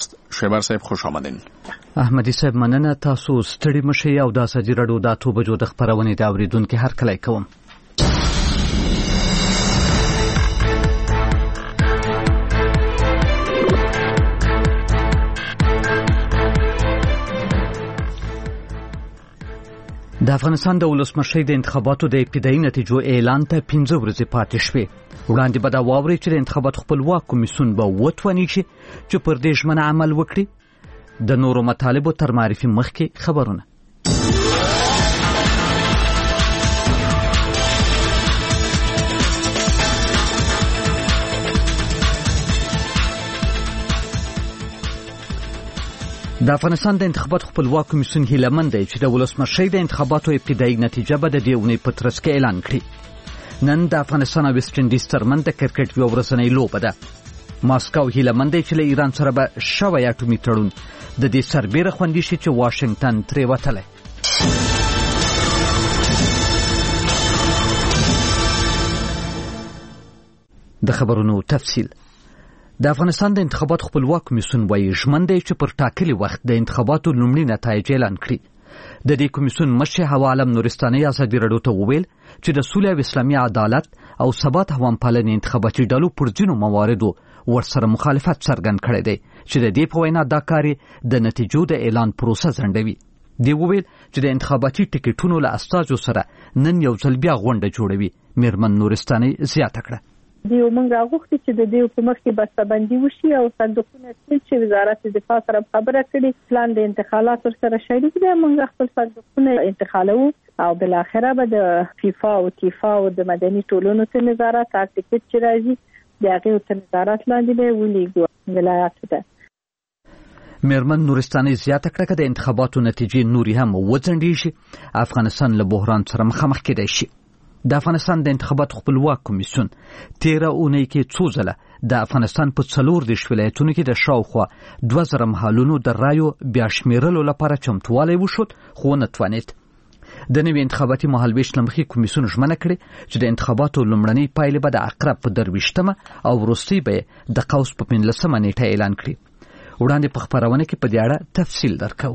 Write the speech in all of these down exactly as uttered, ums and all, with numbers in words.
وخت. شیبر صاحب خوش آمدین. احمدی صاحب مننه. تاسو ستړي مشئ او د ازادي راډیو د اتو بجو د خپرونې د اوریدونکو هر کله کوم. د افغانستان د ولسمشر د انتخاباتو د ابتدایي نتیجو اعلان ته پنځه ورځې پاتې شوې. وړاندې به دا واورئ چې د انتخاباتو خپلواک کمیسیون به وتواني چې پر دې ژمنه عمل وکړي. د نورو مطالبو تر معرفي مخکې خبرونه. د افغانستان د انتخاباتو خپلواک کمیسیون هیله دی چې د ولسمشر د انتخاباتو ابتدایي نتیجه به د دې اونۍ په ترڅ کې اعلان کړي. نن د افغانستان او ویسټ انډیز ترمنځ د کرکټ یوه ورځنۍ لوبه ده. ماسکو هیله مند دی چې له ایران سره به شوی اټومي تړون د دې سربیره خوندي شي چې واشنگټن ترې وتلی. د خبرونو تفصیل. د افغانستان د انتخاباتو خپلواک کمیسیون وايي ژمن دی چې پر ټاکلي وخت د انتخاباتو لومړي نتایج اعلان کړي. د دې کمیسیون مشر حوا عالم نورستاني ازادي راډیو ته وویل چې د سولې او اسلامي عدالت او ثبات هوامپالنې انتخاباتي ډلو پر ځینو مواردو ورسره مخالفت څرګند کړی دی چې د دې په وینا دا کار د نتیجو د اعلان پروسه ځنډوي. دی وویل چې د انتخاباتي ټکټونو له استازو سره نن یو ځل بیا غونډه جوړوي. میرمن نورستاني زیاته کړه. دیو موږ غوښتي چې د دې په مخ کې بسته‌بندي وشي او صندوقونه چې وزارت دفاع سره خبره کړي پلان د انتخاباتو سره شریک دی. موږ خپل صندوقونه انتخابو او بل اخره به د فیفا او تیفا او د مدني ټولنو ته نظارت تاکتیک چې راځي دغه ته نظارت لاندې به ولېږو ولایت ته. میرمن نورستاني زیاته کړه چې د انتخاباتو نتیجې نوري هم وځنډي شي افغانستان له بحران سره مخامخ کېدای شي. د افغانستان د انتخاباتو خپلواک کمیسیون تیره اونۍ کې څو ځله د افغانستان په څلور دېرش ولایتونو کې د شاوخوا دوه زره محلونو د رایو بیا شمیرلو لپاره چمتوالی وښود خو ونه توانید. د نوي انتخاباتي مهالویش له مخې کمیسیون ژمنه کړې چې د انتخاباتو لومړنۍ پایلې به د عقرب په درویشتمه او وروستۍ به د قوس په پنځلسمه نیټه اعلان کړي. وړاندې په خپرونه کې په دې اړه تفصیل درکو.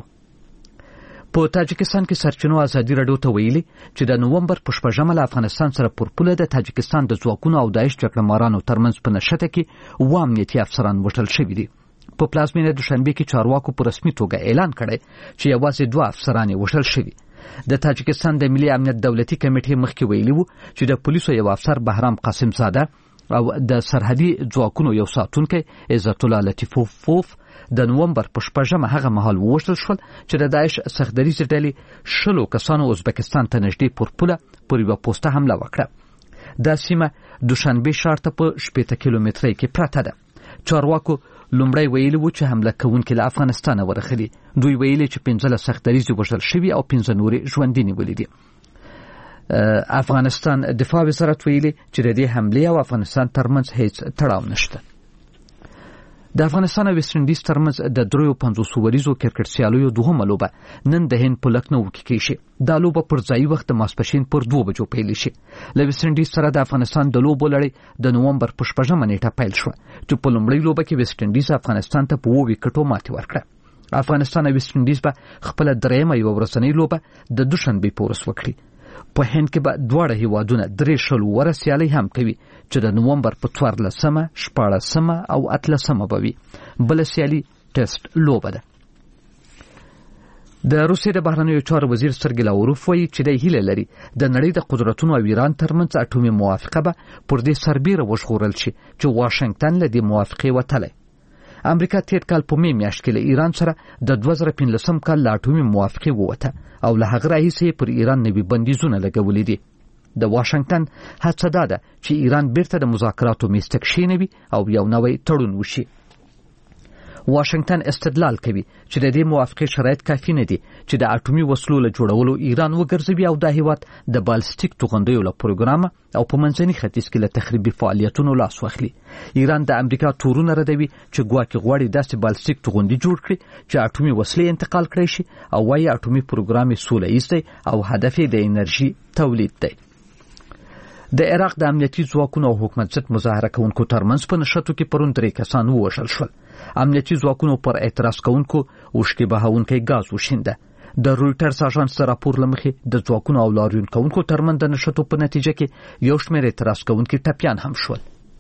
په تاجکستان کې سرچینو ازادي راډیو ته ویلي چې د نومبر په شپږمه له افغانستان سره پر پوله د تاجکستان د ځواکونو او داعش جګړهمارانو ترمنځ په نښته کې اووه امنیتي افسران وژل شوي دي. په پلازمینه دوشنبه کې چارواکو په رسمي توګه اعلان کړی چې یوازې دوه افسران یې وژل شوي. د تاجکستان د ملي امنیت دولتي کمیټې مخکې ویلي وو چې د پولیسو یو افسر بهرام قاسم زاده او د سرحدي ځواکونو یو ساتونکی عزت الله لطیفوف د نومبر په شپږمه هغه مهال ووژل شول چې د داعش سختدریزې ډلې شلو کسانو ازبکستان ته نږدې پر پوله پر یوه پوسته حمله وکړه. دا سیمه دوشنبه ښار ته په شپېته کیلومترۍ کې پرته ده. چارواکو لومړی ویلي وو چې حمله کوونکي له افغانستانه ورغلي. دوی ویلي چې پنځلس سختدریزې وژل شوي او پنځه نورې ژوندي نیولي دي. افغانستان دفاع وزارت ویلي چې د دې حملې او افغانستان ترمنځ هیڅ تړاو نشته. د افغانستان او ویسټ انډیز ترمنځ د دریو پنځوسو وریزو کرکټ سیالیو دوهمه لوبه نن د هند په لکنهو کې کیږي. دا لوبه پر ځایي وخت د ماسپښین پر دوه بجو پیل شي. له ویسټ انډیز سره د افغانستان د لوبو لړۍ د نومبر په شپږمه نیټه پیل شوه چې په لومړۍ لوبه کې ویسټ انډیز افغانستان ته په اووه ویکټو ماتې ورکړه. افغانستان او ویسټ انډیز به خپله درېیمه یوه ورځنۍ لوبه د دوشنبې په ورځ وکړي. په هند کې به دواړه هیوادونه درې شلو وره سیالۍ هم کوي چې د نومبر په څوارلسمه شپاړسمه او اتلسمه به وي. بله سیالي ټیسټ لوبه ده. د روسیې د بهرنیو چارو وزیر سرګی لاوروف وایي چې د هیله لري د نړۍ د قدرتونو او ایران ترمنځ اټومي موافقه به پر دې سربیره وژغورل شي چې واشنگټن له دې موافقې وتلی. امریکا تیر کال په می میاشت کې له ایران سره د دوه زره پنځلسم کال له اټومي موافقې ووته او له هغه راهیسې پر ایران نوي بندیزونه لګولي دي. د واشنگټن هڅه دا ده چې ایران بیرته د مذاکراتو میز ته کښېنوي او یو نوی تړون وشي. واشنگټن استدلال کوي چې د دې موافقې شرایط کافي نه دي چې د اټومي وسلو له جوړولو ایران وګرځوي او دا هیواد د بالستیک توغندیو له پروګرام او په منځني ختیځ کې له تخریبي فعالیتونو لاس واخلي. ایران د امریکا تورونه ردوي چې ګواکې غواړي داسې بالستیک توغندي جوړ کړي چې اټومي وسلې انتقال کړي شي او وايي اټومي پروګرام یې سوله ییز دی او هدف یې د انرژي تولید دی. د عراق د امنیتي ځواکونو او حکومت ضد مظاهره کوونکو ترمنځ په نښتو کې پرون درې کسان ووژل شول. امنیتي ځواکونو پر اعتراض کوونکو وشکې بهونکی ګاز وشینده. د رویټرز اژانس راپور لمخې د ځواکونو او لاریون کوونکو ترمنځ د نښتو په نتیجه کې یو شمېر اعتراض کوونکي ټپیان هم شول.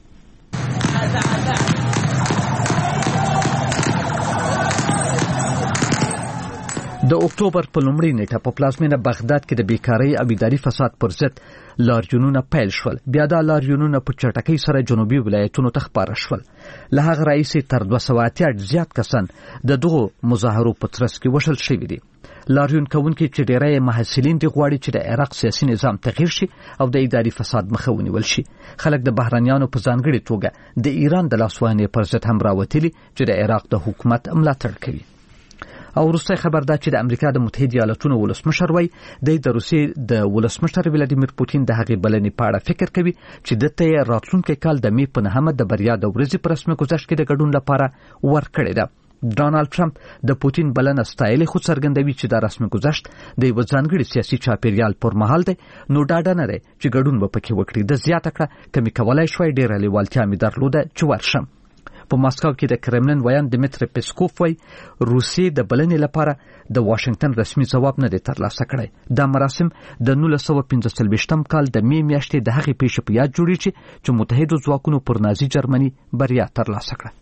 د اکتوبر په لومړۍ نیټه په پلازمینه بغداد کې د بیکارۍ او اداري فساد پر ضد لاریونونه پیل شول. بیا دا لاریونونه په چټکۍ سره جنوبي ولایتونو ته خپاره شول. له هغه راهیسې تر دوه سوه اتیا زیات کسان د دغو مظاهرو په ترڅ کې وژل شوي دي. لاریون کوونکي چې ډیری محصلین دي غواړي چې د عراق سیاسي نظام تغییر شي او د اداري فساد مخه ونیول شي. خلک د بهرنیانو په ځانګړې توګه د ایران د لاسوهنې پر ضد هم راوتلي چې د عراق د حکومت ملاتړ کوي. او وروستی خبر دا چې د امریکا د متحده ایالاتونو ولسمشر وایي د روسیې د ولسمشر ولادیمیر پوتین د هغې بلنې په اړه فکر کوي چې دته یې راتلونکي کال د می په نهمه د بریا د ورځې په رسمي ګذشت کې د ګډون لپاره ورکړې ده. ډانالډ ټرمپ د پوتین بلنه ستایلې خو څرګندوي چې دا رسمي ګذشت د یو ځانګړي سیاسي چاپیریال پر مهال دی، نو ډاډه نه دی چې ګډون به پکې وکړي. د زیاته کړه کمی کولای شوی ډیره لیوالتیا مې درلوده چې ورشم. په ماسکو کې د کرملین ویان دمیتری پیسکوف وایي روسیې د بلنې لپاره د واشنگټن رسمي ځواب نه دی ترلاسه کړی. دا مراسم د نولس سوه پنځه څلوېښتم کال د می میاشتې د هغې پیښې په یاد جوړیږي چې متحدو ځواکونو پر نازي جرمني بریا ترلاسه کړه.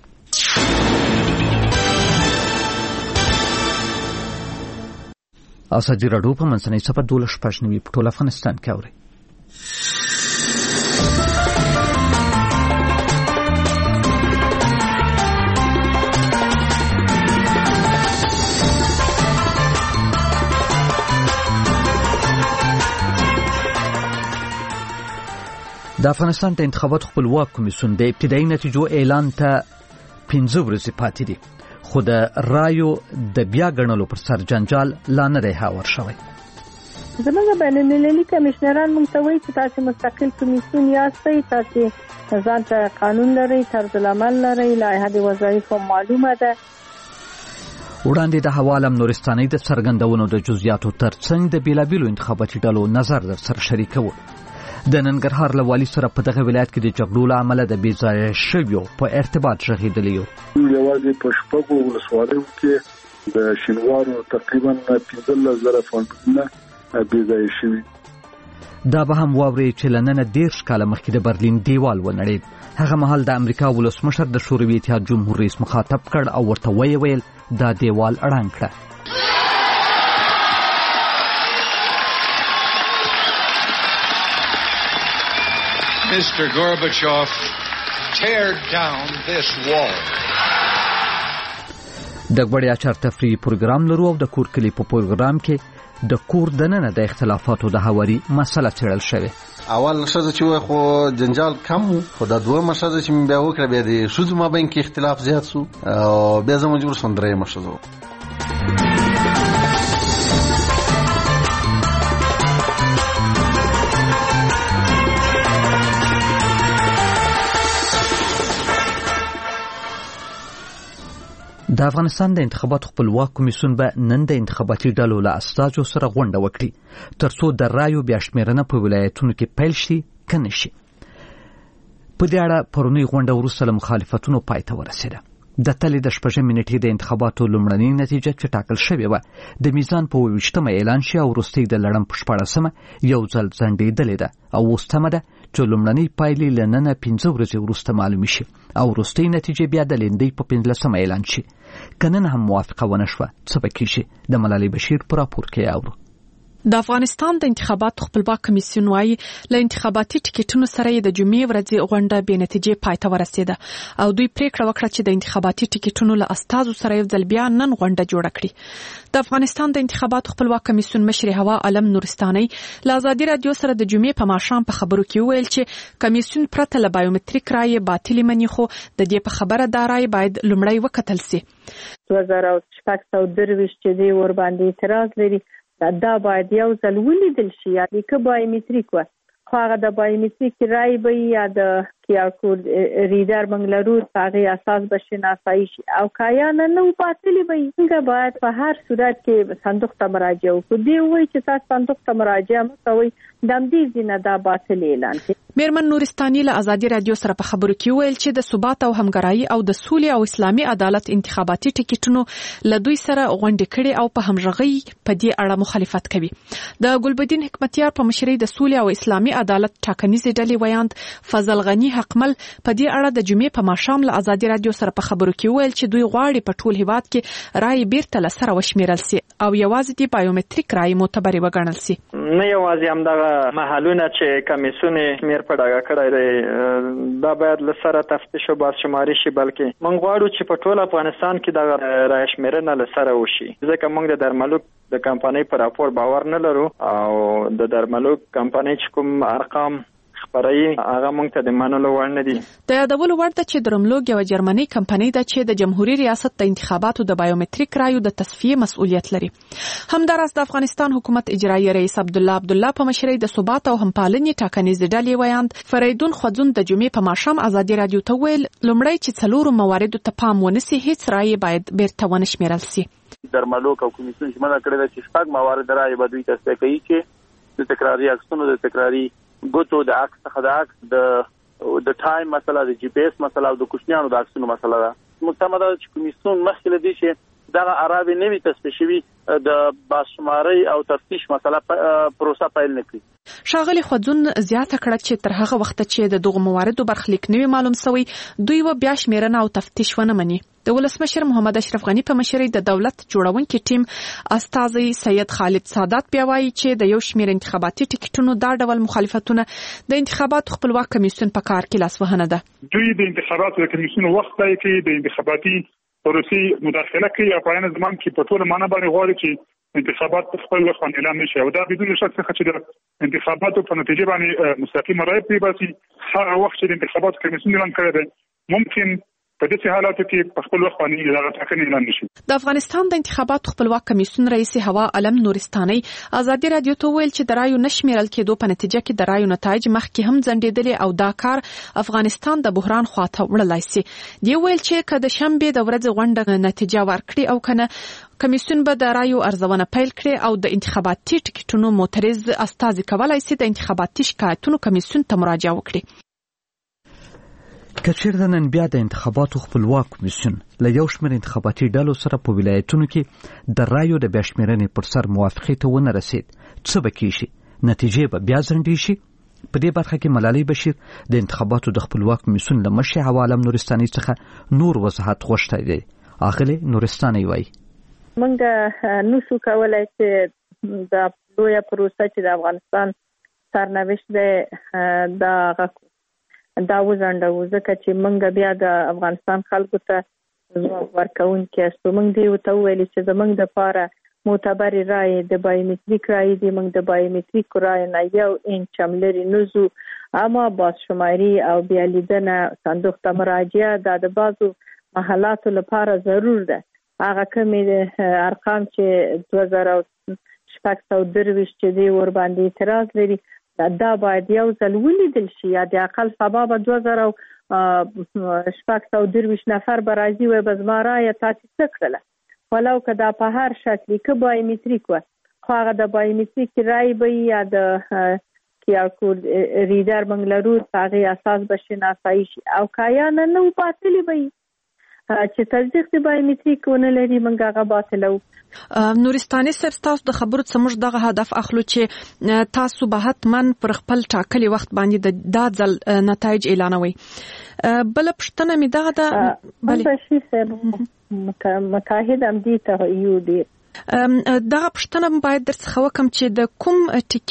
ازادي راډیو په منځنۍ صفحه دولس شپږ نوي په ټول افغانستان کې اوري. د افغانستان د انتخاباتو خپلواک کمیسیون د ابتدایي نتیجو اعلان ته پنځه ورځې پاتې دي، خو د رایو د بیا ګڼلو پر سر جنجال لا نه دی هوار شوی. زموږ بین المللي کمیشنران موږ ته وایي چې تاسې مستقل کمیسیون یاستئ، تاسې ځان ته قانون لرئ، طرز العمل لرئ، لایحه د وظایفو معلومه ده. وړاندې د حوالم نورستاني د څرګندونو د جزئیاتو ترڅنګ د بیلابیلو انتخاباتي ډلو نظر در سره شریکوو. د ننګرهار له والي سره په دغه ولایت کې د جګړو له امله د بې ځایه شویو په ارتباط غږېدلی یو. یوازې په شپږو ولسوالیو کې د شینوارو تقریبا پنځلس زره فامیلونه بې ځایه شوي. دا به هم واورئ چې له ننه دېرش کاله مخکې د برلین دیوال ونړېد. هغه مهال د امریکا ولسمشر د شوروي اتحاد جمهور رئیس مخاطب کړ او ورته ویې ویل دا دیوال ړنګ کړه. Mister Gorbachev, tear down this wall. د غوړیا چار تفریحي پروګرام لرو او د کور کلی په پروګرام کې د کور دننه د اختلافاتو د هواري مسله څېړل شوې. اول شزه چې خو جنجال کم خو د دوه مشزه چې بیا وکړه بیا د شوز مابین کې اختلاف زیات سو او بیا زموږ مجبور سندرې مشزه. د افغانستان د انتخاباتو خپلواک کمیسیون به نن د انتخاباتي ډلو له استازو سره غونډه وکړي ترڅو د رایو بیا شمېرنه په ولایتونو کې پیل شي که نه شي. په دې اړه پرونی غونډه وروسته له مخالفتونو پای ته ورسېده. د تلې د شپږمې نیټې د انتخاباتو لومړنۍ نتیجه چې ټاکل شوې وه د میزان په اووه ویشتمه اعلان شي او وروستۍ د لړم په شپاړسمه یو ځل ځنډېدلې ده او اوس تمه ده چې لومړنۍ پایلې له ننه پنځه ورځې وروسته معلومې شي او وروستۍ نتیجې بیا د لیندۍ په پنځلسمه اعلان شي. که نن هم موافقه ونه شوه څه به کیږي؟ د ملالۍ بشیر په راپور کې اورو. د افغانستان د انتخاباتو خپلواک کمیسیون وايي له انتخاباتي ټیکټونو سره د جمعې ورځې غونډه به نتیجې پای ته ورسېده او دوی پریکړه وکړه چې د انتخاباتي ټیکټونو له استازو سره یو ځل بیا نن غونډه جوړه کړي. د افغانستان د انتخاباتو خپلواک کمیسیون مشر هوا علم نورستاني له ازادي رادیو سره د جمعې په ماښام په خبرو کې ویل چې کمیسیون پرته له بایومټریک رایې باطل مني، خو د دې په خبره دا رایې باید لومړی وکتل شي. دوه زره شپږ سوه درویشت چې دی ور باندې اعتراض لري دا باید یو ځل ولیدل شي، یا د که بایومټریک وه خو هغه د بایومټریک رای به یا د کیار کوډ ریډر موږ لرو په هغې اساس به شناسایي شي او که یا نه نه باطلې به وي. موږ باید په هر صورت کې صندوق ته مراجعه وکړو. دې ووایي چې تاسو صندوق ته مراجعه مه کوئ، د همدې ځینه دا باطل اعلان کړي. میرمن نورستاني له ازادي رادیو سره په خبرو کې ویل چې د ثبات او همغږي او د سولې او اسلامي عدالت انتخاباتي ټیکټونو له دوی سره غونډې کړي او په همغږي په دې اړه مخالفت کوي. د ګلبدین حکمتیار په مشرۍ د سولې او اسلامي عدالت ټاکنیزې ډلې ویاند فضل غنی حقمل په دې اړه د جمعې په ماښام له ازادي رادیو سره په خبرو کې ویل چې دوی غواړي په ټول هیواد کې رائے بیرته له سره وشمیرل سي او یوازې د بایومټریک رائے معتبرې وګڼل سي. نه یوازې همدغه محلونه چې کمیسیون شمیر په ډاګه کړی دی دا باید له سره تفتیش او بازشماري شي، بلکې موږ غواړو چې په ټول افغانستان کې دغه رائے شمیرنه له سره وشي، ځکه موږ د درملوک د کمپنۍ پر راپور باور نه لرو او د درملوک کمپنۍ چې کوم ارقام خبري هغه موږ ته د منلو وړ نه دي. د یادولو وړ ده چې درملوک یو جرمني کمپنۍ ده چې د جمهوریت ریاست د انتخاباتو د بایومټریک رایو د تصفیه مسؤلیت لري. همداراز د افغانستان حکومت اجرایي رئیس عبدالله عبدالله په مشرۍ د ثبات او همپالنې ټاکنیزې ډلې ویاند فریدون خوځون د جمعې په ماښام ازادي رادیو ته ویل لومړی چې څلورو مواردو ته پام ونیسي هیڅ رایې باید بیرته ونه شمیرل سي. درملوک او کمیسیون چې منع کړی چې شپږ موارد رایې به دوی تصفیه کوي چې د تکراري عکسونو د تکراري ګوتو د عکس څخه د عکس د د ټایم مسله د جی پی اس مسله او د کوچنیانو د عکسونو مسله ده. مستمده چې کمیسیون مخکې لدی چې دغه عربي نوي تصفیه شوی د بازشماري او تفتیش مسله پروسه پیل نکړي. ښاغلي خوځون زیاته کړه چې تر هغه وخت چې د دغه مواردو برخلیک نوي معلوم شوی دوی و بیا شمیرنه او تفتیش ونه مني. د ولسمشر محمد اشرف غنی په مشرۍ د دولت جوړونکي ټیم استاذي سید خالد سادات بیا وایي چې د یو شمیر انتخاباتي ټیکټونو دا ډول مخالفتونه د انتخاباتو خپلواک کمیسیون په کار کې لاسوهنه ده. دوی د انتخاباتو د کمیسیون وخت ټاکي کې د انتخاباتي پروسې مداخله کوي او په عین زمان کې په ټول معنا باندې غواړي چې انتخابات خپل وخت باندې اعلان نشي او دا بدون شک څخه چې د انتخاباتو په نتیجه باندې مستقیم رائے پری باسي. هغه وخت چې د انتخاباتو کمیسیون اعلان کړی دی ممکن په دې حالاتو کې په خپل وخت باندې دا ټاکنې اعلان نشي. د افغانستان د انتخاباتو خپلواک کمیسیون رئیس هوا علم نورستاني ازادي رادیو ته ویل چې د رایو نشمیرل کېدو په نتیجه کې د رایو نتایج مخکې هم ځنډېدلې او دا کار افغانستان د بحران خواته وړلای شي. دی ویل چې کله شنبه د ورځې غونډه نتیجه ورکړي او کنه کمیسیون به د رایو ارزونه پیل کړي او د انتخاباتي ټیکټونو معترض استازي کولای شي د انتخاباتي شکایتونو کمیسیون ته مراجعه وکړي. کچیر د نن بیا د انتخاباتو خپلواک کمیسیون له یو شمېر انتخاباتي ډلو سره په ولایتونو کې د رایو د بیا شمېرنې پر سر موافقې ته ونه رسید څه به کیږي، نتیجې به بیا ځنډې شي. په دې برخه کې ملالۍ بشیر د انتخاباتو د خپلواک کمیسیون له مشرې هوا علم نورستاني څخه نور وضاحت غوښتی دی. اغلې نورستاني وایي موږ نشو کولای چې د لویه پروسه چې د افغانستان سرنوشت دی دا دا وزندو ځکه چې موږ بیا د افغانستان خلکو ته ځواب ورکوونکي یو موږ دی ته ویل چې زموږ د لپاره معتبر رائے د بایومټریک رائے دی موږ د بایومټریک رائے نه یو انچ هم لري نوزو اما بازشماري او بیا لیدنه صندوق ته مراجعه د بعضو محلاتو لپاره ضرور ده. هغه کومې ارقام چې دوه زره شپږ سوه درویشت چې دی ور باندې اعتراض لري دا باید یو ځل ولیدل شي یا د اقل سبا به دوه زره شپږ سوه درویشت نفر به راځي وایي به زما رایه تاسې څه کړله ولو که دا په هر شکل که بایومټریک وه خو هغه د بایومټریک رایې به یا د کیار کوډ ریډر موږ لرو په هغې اساس به شناسایي شي او که یا نه نه باطلې به وي چې تصدیق د بایومټریک ونه لري موږ هغه باطله وو. نورستاني صاحب تاسو د خبرو څخه موږ دغه هدف اخلو چې تاسو به حتما پر خپل ټاکلي وخت باندې د دا ځل نتایج اعلانوي. بل پښتنه می دغه د بل شي سره متحد امدی ته یو دی دغه پښتنه باید درڅخه وکم چې د کوم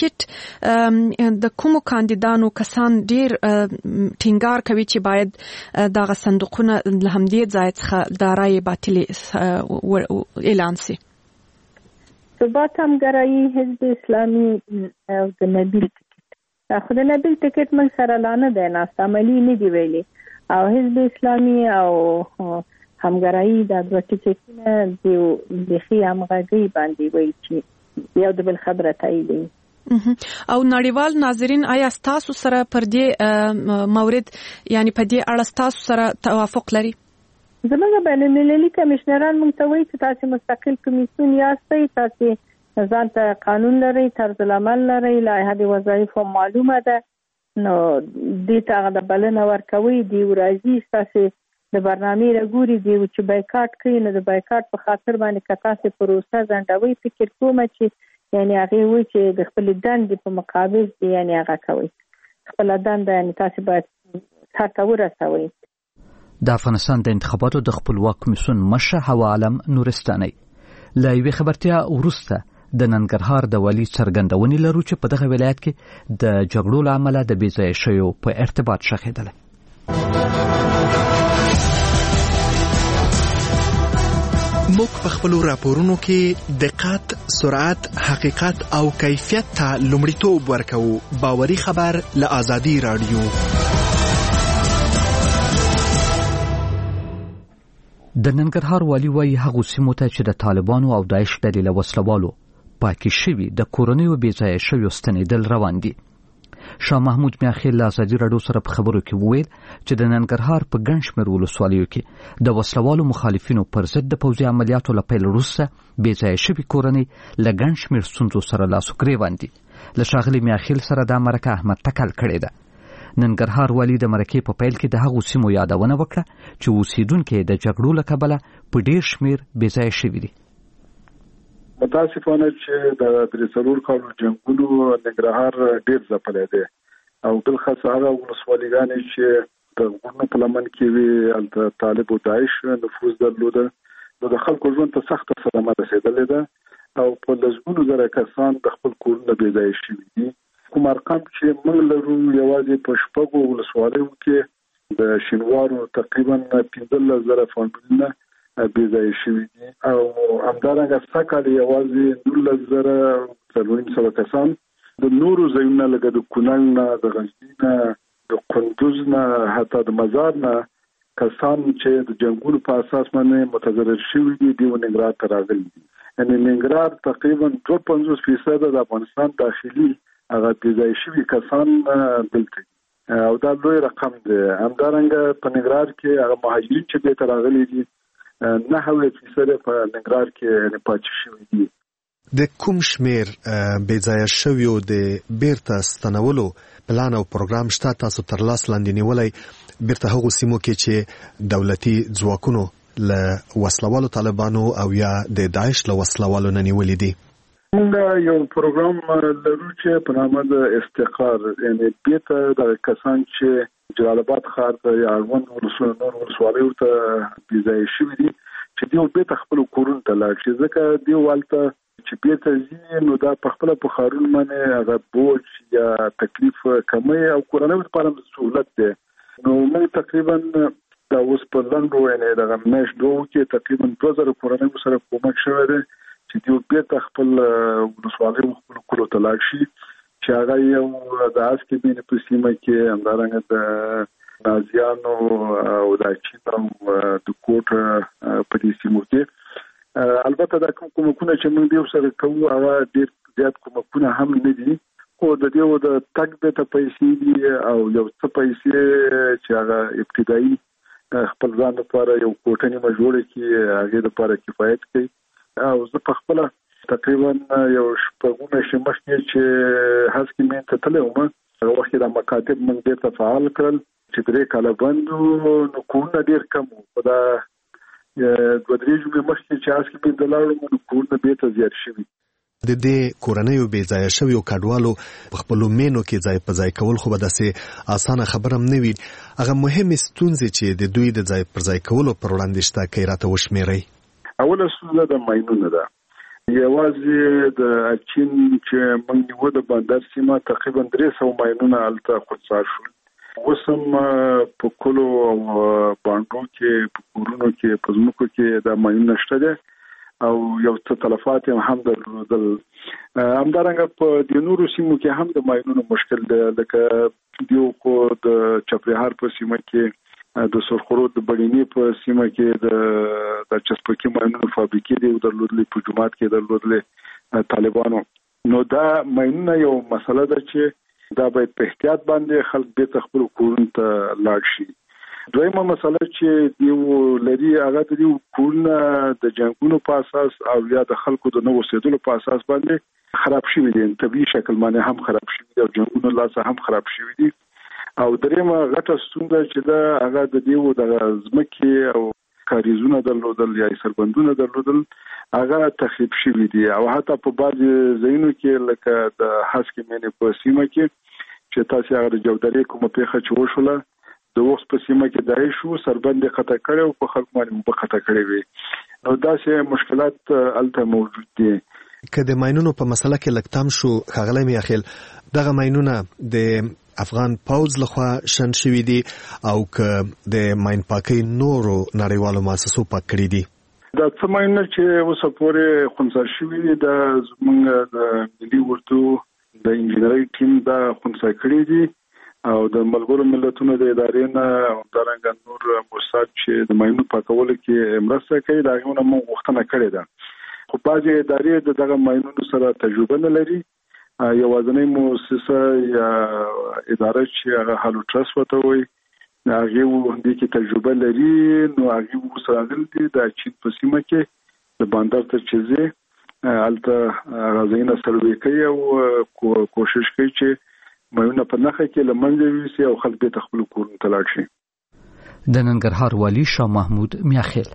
ټیکټ د کوم کاندیدانو کسان ډیر ټینګار کوي چې باید دغه صندوقونه له همدې ځای څخه د رایې باطلې اعلان شي. ثبات همګرایي حزب اسلامي او د نبیل ټیکټ خو د نبیل ټیکټ موږ سره لا نه دی ناست عملي نه دی ویلي او حزب اسلامي او همګرایي د دوه ټیکټونه د بخي همغږي باندې وایي چې یو د بل خبره تاییدوي. او نړیوال ناظرین آیا تاسو سره پر دې مورد یعنی په دې اړه تاسو سره توافق لري؟ زموږ بین المللي کمشنران موږ ته وایي چې تاسو مستقل کمیسیون یاستئ، تاسو ځان ته قانون لرئ، طرز العمل لرئ، لایحه د وظایفو معلومه ده، نو دې ته د بلنه ورکوي دی ورازي تاسو د برنامې رګوري دی چې بایکاټ کوي نو د بایکاټ په خاطر باندې کتاسه پروسه ځنډوي فکر کوم چې یعنی هغه وی چې د خپل دندې په مقابل دی یعنی هغه کوي خپل دنده یعنی تاسو باید څه ورسوي. د افغانستان د انتخاباتو د خپلواک کمیسیون مشر هوا عالم نورستاني لا یوه خبرتیا ورسته د ننګرهار د والي څرګندونې لرو چې په دغه ولایت کې د جګړو له امله د بې ځایه شویو په ارتباط شخېدل. موږ په خپل راپورونو کې دقت، سرعت، حقیقت او کیفیت ته لومړیتوب ورکوو. باوري خبر له آزادي رادیو. د ننګرهار والي وايي هغه سیمو ته چې د طالبانو او داعش ډلې له وسلوالو پاکي شوي د کورنیو بې ځایه شویو ستنېدل روان دي. شاه محمود میاخیل له ازادي راډیو سره په خبرو کې وویل چې د ننګرهار په ګڼ شمېر ولسوالیو کې د وسلوالو مخالفینو پر ضد د پوځي عملیاتو له پیل وروسته بې ځایه شوي کورنۍ له ګڼ شمېر ستونزو سره لاس و ګرېوان دي. له ښاغلي میاخیل سره دا مرکه احمد تکل کړې ده. ننګرهار والي د مرکې په پیل کې د هغو سیمو یادونه وکړه چې اوسیدونکي د جګړو له کبله په ډېر شمېر بې ځایه شوي دي. متاسفانه چې د درې څلور کالو جنګونو ننګرهار ډېر ځپلی دی او بلخص هغه ولسوالیګانې چې د غرونو په لمن کې وي هلته طالب او داعش نفوذ درلوده نو د خلکو ژوند ته سخته صدمه رسېدلې ده او په لسګونو زره کسان د خپل کورونه بې ځایه شوي دي. کوم ارقام چې موږ لرو یوازې په شپږو ولسوالیو کې د شینوارو تقریبا پنځلس زره فامیلونه بې ځایه شوي دي او همدارنګه سږکال یوازې نولس زره څلور نیم سوه کسان د نورو ځایونو لکه د کونړ نه، د غزني نه، د کندوز نه، حتی د مزار نه کسان چې د جنګونو په اساس باندې متضرر شوي دي دوی ننګرهار ته راغلي دي. یعنې ننګرهار تقریبا دوه پنځوس فیصده د افغانستان داخلي هغه بې ځایه شوي کسان دلته دي او دا لوی رقم دی. همدارنګه په ننګرهار کې هغه مهاجرین چې دې ته راغلي دي نهه فیصده په ننګرهار کې پاتې شوي دي. د کوم شمیر بې ځایه شویو د بیرته ستنولو پلان او پروګرام شته تاسو تر لاس لاندې نیولی بیرته هغو سیمو کې چې دولتي ځواکونو له وسلوالو طالبانو او یا د داعش له وسلوالو نه نیولي دي؟ موږ یو پروګرام لرو چې په نامه د استقرار یعنی بیرته د کسان چې جلال آباد ښار ته یا اړوند ولسوالۍ ولسوالیو ته بې ځایه شوي دي چې دوی بیرته خپلو کورونو ته لاړ شي ځکه دوی هلته چې بیرته ځي نو دا په خپله په ښارونو باندې هغه بوج یا تکلیف کمی او کورنیو لپاره سهولت دی. نو موږ تقریبا دا اوس په لنډو یعنې دغه میاشت دوو کې تقریبا دوه زره کورنیو سره کومک شوی دی چې دوی بیرته خپل ولسوالیو خپلو کورو ته لاړ شي چې هغه یو د هسکې بینې په سیمه کې همدارنګه د نازیانو او د اچین او د کوټ په دې سیمو کې. البته دا کوم کومکونه چې موږ دیو سره کوو هغه ډېر زیات کومکونه هم نه دي خو د دیو د تګ بیرته پیسې دي او یو څه پیسې چې هغه ابتدایي خپل ځان لپاره یو کوټه نیمه جوړه کړي هغې لپاره کفایت کوي او زه په خپله تقریبا یو شپږ میاشتې مخکې چې هسکې مین ته تللی وم هغه وخت کې دا مکاتب موږ بیرته فعال کړل چې درې کاله بند وو نو کورونه ډېر کم وو خو دا دوه درې جمعې مخکې چې هسکې مین ته لاړم نو کورونه بیرته زیات شوي. د دې کورنیو بې ځایه شویو کډوالو په خپلو مینو کې ځای په ځای کول خو به داسې اسانه خبره هم نه وي. هغه مهمې ستونزې چې د دوی د ځای پر ځای کولو پر وړاندې شته که یې راته وشمېرئ. اوله ستونزه د ماینونه ده. یوازې د اچین چې موږ نیوه د بندر سیمه تقریبا درې سوه ماینونه هلته خودسار شول. اوس هم په کلو او بانډو کې په کورونو کې په ځمکو کې دا ماینونه شته دي او یو څه تلفات هم درلودل. همدارنګه په د نورو سیمو کې هم د ماینونو مشکل دی لکه دیو خو د چپریهار په سیمه کې د سرخرود د بړینې په سیمه کې د د چسپکي ماینونو فابریکې دی درلودلې په جماعت کې درلودلې طالبانو. نو دا ماینونه یو مسله ده چې دا باید په احتیاط باندې خلک بیرته خپلو کورونو ته لاړ شي. دویمه مسله چې دیو لري هغه د دیو کورونه د جنګونو په اساس او یا د خلکو د نو اوسېدلو په اساس باندې خراب شوي دي، طبیعي شکل باندې هم خراب شوي دي او جنګونو لاسه هم خراب شوي دي. او درېمه غټه ستونزه چې دا هغه د دیو د ځمکې او کاریزونه درلودل یا سربندونه درلودل هغه تخریب شوي دي او حتی په بعضي ځایونو کې لکه د هسکې مینې په سیمه کې چې تاسو هغه د جودرې کومه پیښه چې وشوله د وخت په سیمه کې دای شو سربند قطع کړي او په خلک باندې په قطع کړي وي نو داسې مشکلات الته موجود دي. که د ماینونو په مسله کې لکتام شو خغلی میاخیل دغه ماینونه د افغان پوز لخوا شن شوی دي او که د ماین پاکي نورو نړیوالو مؤسسو پاک کړی دي. دا څه ماینونه چې اوس پورې خنثی شوی دي د زمونږ د ملي اردو د انجینری ټیم دا خنثی کړی دي او د ملګرو ملتونو د ادارې نه درنګ نور موساد چې د ماینونو پاکولو کې مرسته کوي دا غوښتنه مو غوښتنه کړې ده. خو بعضې ادارې د دغه ماینونو سره تجربه نه لري. یوازینی مؤسسه یا اداره چې هغه هالو ټرست وته وي هغه وندي کې تجربه لري نو هغه وسره دي د چین په سیمه کې د بندر ته چیزې الته غزینه سروي کوي او کوشش کوي چې ماینونه په نخښه کې لمنځه ويسي او خلک به خپل کورونه ته لاړ شي. د ننګرهار والی شاه محمود میاخیل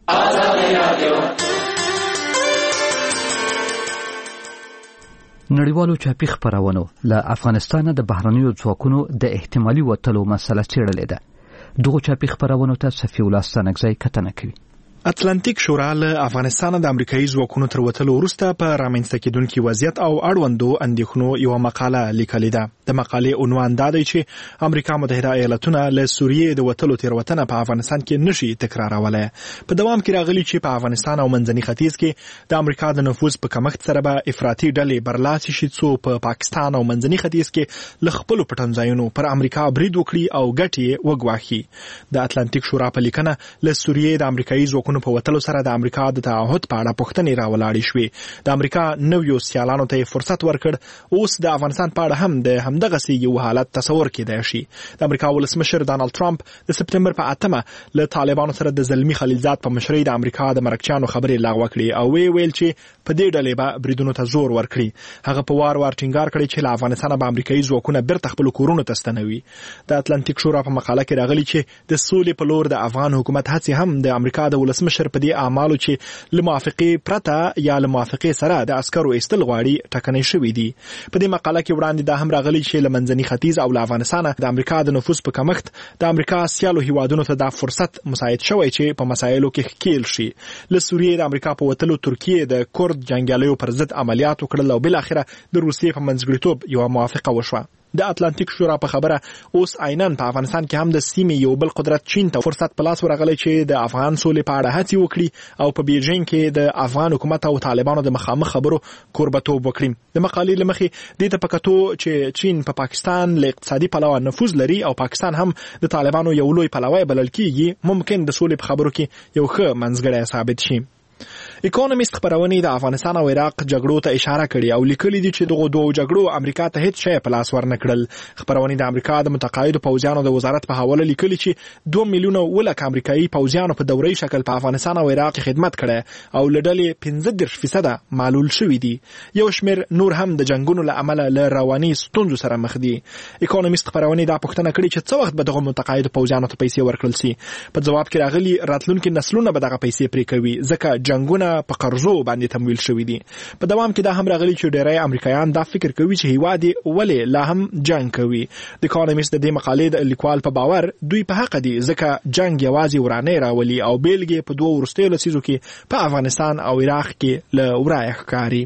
نړیوالو چاپی خبرونو له افغانستان د بهرنیو ځواکونو د احتمالي وټلو مسله څېړلې ده. دغه چاپی خبرونو ته صفی الله ستانکزی کتنه کوي. اتلانتیک شورا له افغانستان د امریکایي ځواکونو تر وټلو وروسته په رامنځته کېدونکي وضعیت او اړوندو اندېښنو یو مقاله لیکلې ده. د مقالې عنوان دا دی چې امریکا متحده ایالاتونه له سوریې د وټلو تیروتنه په افغانستان کې نشي تکرارولای. په دوام کې راغلي چې په افغانستان او منځني ختیځ کې د امریکا د نفوذ په کمښت سره به افراطي ډلې برلاسي شي څو په پاکستان او منځني ختیځ کې له خپل پټنځایونو پر امریکا برید وکړي او ګټې وګواښي. د اتلانتیک شورا په لیکنه له سوریې د امریکایي ځواکونو په وټلو سره د امریکا د تعهد په اړه پوښتنې راولاړې شوې. د امریکا نویو سیالانو ته فرصت ورکړ اوس د افغانستان په اړه هم د همدغه یو حالت تصور کېدای شي. د امریکا ولسمشر ډانلډ ټرمپ د سپټمبر په اتمه له طالبانو سره د زلمی خلیلزاد په مشرۍ د امریکا د مرکچیانو خبرې لغوه کړې او وی ویل چې په دې ډلې به بریدونو ته زور ورکړي. هغه په وار وار ټینګار کړی چې له افغانستان به امریکایي ځواکونه بیرته خپل کورونو ته ستنوي. د اتلانتیک شورا په مقاله کې راغلي چې د سولې په لور د افغان حکومت هڅې هم د امریکا د ولسمشر په دې اعمالو چې له موافقې پرته یا له موافقې سره د عسکرو ایستل غواړي ټاکنې شوې دي. په دې مقاله کې وړاندې دا هم راغلي چې له منځني ختیځ او له افغانستان د امریکا د نفوذ په کمښت د امریکا سیالو هیوادونو ته دا فرصت مساعد شوی چې په مسایلو کې ښکیل شي. له سوریې د امریکا په وټلو ترکیه د کورد جنګیالیو پر ضد عملیات وکړل او بل اخره د روسیې په منځګړیتوب یو موافقه وشوه. د اتلانتیک شورا په خبره اوس عیناً په افغانستان کې هم د سیمې یو بل قدرت چین ته فرصت په لاس ورغلی چې د افغان سولې په اړه هڅې وکړي او په بیجینګ کې د افغان حکومت او طالبانو د مخامخ خبرو کوربتوب وکړي. د مقالې له مخې دې ته په کتو چې چین په پا پاکستان له اقتصادي پلوه نفوذ لري او پاکستان هم د طالبانو یو لوی پلوی بلل کېږي ممکن د سولې په خبرو کې یو ښه منځګړی ثابت شي. اکونومیست خبرونه د افغانستان او عراق جګړو ته اشاره کړې او لیکلي دي چې دغه دوه جګړو امریکا ته هیڅ شی په لاس ورنکړل. خبرونه د امریکا د متقاعدو پوځیانو د وزارت په حواله لیکلي چې دوه میلیونه ولک امریکایي پوځیانو په دوري شکل په افغانستان او عراق خدمت کړي او لډلې پنځه دېرش فیصد معلول شوي دي. یو شمېر نور هم د جنگونو له امله له رواني ستونزو سره مخ دي. اکونومیست خبرونه دا پوښتنه کړې چې څه وخت به دغه متقاعدو پوځیانو ته پیسې ورکړل شي. په جواب کې راغلي راتلونکي نسلونه به دغه پیسې پرې کوي ځکه جنگونه په قرضو باندې تمویل شوی دي. په دوام کې دا هم راغلي چې ډېری امریکایان دا فکر کوي چې هیواد ولې لا هم جنگ کوي. د اکونومیست د دې مقالې د لیکوال په باور دوی په حق دي ځکه جنگ یوازې ورانه راولي او بیلګې په دوه ورستیو لسیزو کې په افغانستان او عراق کې له ورای ښکاري.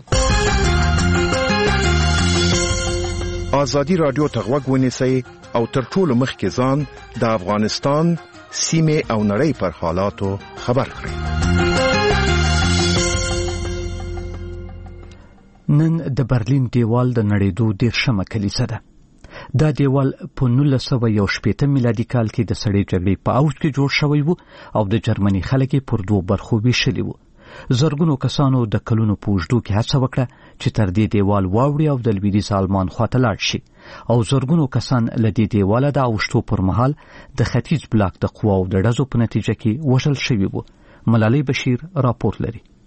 آزادی رادیو ته غوږ ونیسئ او تر ټولو مخکې ځان د افغانستان سیمې او نړۍ پر حالاتو خبر کړئ. نن د برلین دیوال د نړیدو دیرشمه کلیسه ده. دا دیوال په نولس سوه یو شپېته میلادي کال کې د سړې جګړې په اوج کې جوړ شوی و او د جرمني خلک پر دوه برخو ویشلي وو. زرګونو کسانو د کلونو په اوږدو کې هڅه وکړه چې تر دې دیوال واوړي او د لویدیځ آلمان خواته لاړ شي او زرګونو کسان له دې دیواله د اوښتو پر مهال د ختیځ بلاک د قواو د ډزو په نتیجه کې وژل شوي وو. ملالۍ بشیر راپور لري.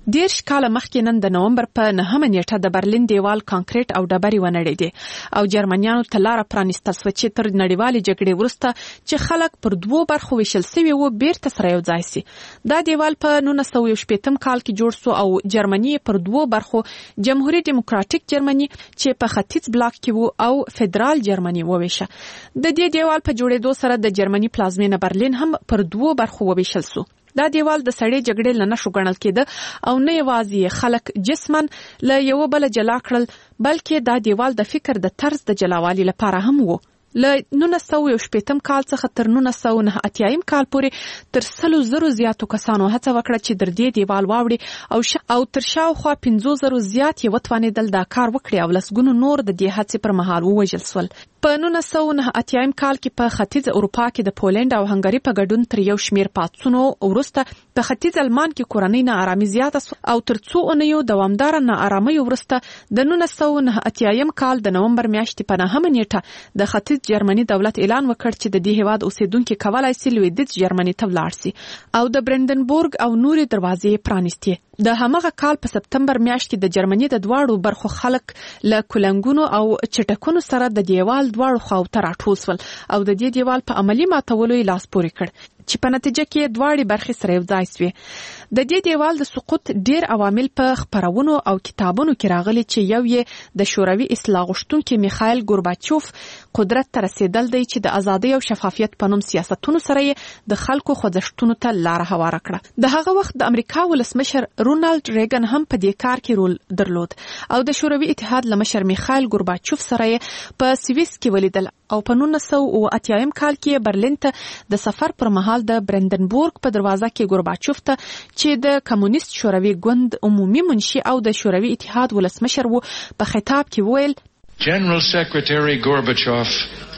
دیرش کاله مخکې نن د نومبر په نهمه نیټه د برلین دیوال کانکریټ او ډبرې ونړېدې او جرمنیانو ته لاره پرانیستل شوه چې تر نړیوالې جګړې وروسته چې خلک پر دوو برخو ویشل سوي وو بیرته سره یو ځای سي. دا دیوال په نولس سوه یو شپېتم کال کې جوړ سو او جرمني پر دوو برخو جمهوریت ډیموکراتیک جرمني چې په ختیځ بلاک کې وو او فدرال جرمني وویشه. د دې دیوال په جوړېدو سره د جرمني پلازمینه برلین هم پر دوو برخو وویشل سو. دا دیوال د سړې جګړې له نښو ګڼل کېده او نه یوازې خلک جسمن له یو بل جلا کړل بلکې دا دیوال د فکر د طرز د جلاوالي لپاره هم وو. له نولس سوه یو شپېتم کال څخه تر نولس سوه نهه اتیایم کال پورې تر سلو زرو زیاتو کسانو هڅه وکړه چې در دې دیوال واوړي او ش... او تر شاوخوا پنځو زرو زیات یې وتوانېدل دا کار وکړي او لسګونو نور د دې هڅې پر مهال ووژل سول. په نولس سوه نهه اتیایم کال کې په ختیځ اروپا کې د پولند او هنګري په ګډون تر یو شمېر پاڅونو وروسته په ختیځ المان کې کورنۍ ناارامي زیاته سوه او تر څو اونیو دوامداره ناارامۍ وروسته د نولس سوه نهه اتیایم کال د نومبر میاشتې په نهمه نیټه د ختیځ جرمني دولت اعلان وکړ چې د دې هیواد اوسیدونکو کولای شي لویدیځ جرمني ته ولاړ شي او د برندنبورګ او نورې دروازې پرانیستې. د همغه کال په سپتمبر میاشت کې د جرمني د دواړو برخو خلک له کولنګونو او چټکونو سره د دیوال دواړو خواو ته راټول شول او د دې دیوال په عملی ماتولو یې لاس پورې کړ چې په نتیجه کې دواړې برخې سره یو ځای شوې. د دې دیوال د سقوط ډیر عوامل په خبرونو او کتابونو کې راغلي چې یو یې د شوروي اصلاح غوښتونکي میخایل ګورباچوف قدرت ته رسیدل دی چې د ازادۍ او شفافیت په نوم سیاستونو سره یې د خلکو خوځښتونو ته لار هواره کړه. د هغه وخت د امریکا ولسمشر رونالد ریګن هم په دې کار کې رول درلود او د شوروي اتحاد له مشر میخایل ګورباچوف سره یې په سویس کې ولیدل او په نولس سوه اوه اتیایم کال کې برلین ته د سفر پر مهال د برندنبورګ په دروازه کې ګورباچوف ته چې د کمونیست شوروي ګوند عمومي منشي او د شوروي اتحاد ولسمشر وو په خطاب کې وویل General Secretary Gorbachev,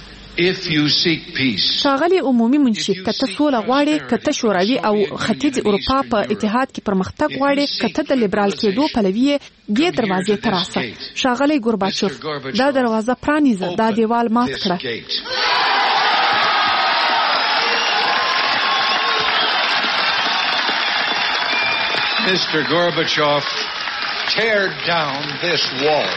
if you seek peace. ښاغلی عمومي منشي که ته سوله غواړې که ته شوروي او ختیځ اروپا په اتحاد کې پرمختګ غواړې که ته د لیبرال کېدو پلوي یې دې دروازې ته راسه. ښاغلی ګورباچوف دا دروازه پرانیزه دا دیوال مات کړه. Mister Gorbachev, tear down this wall.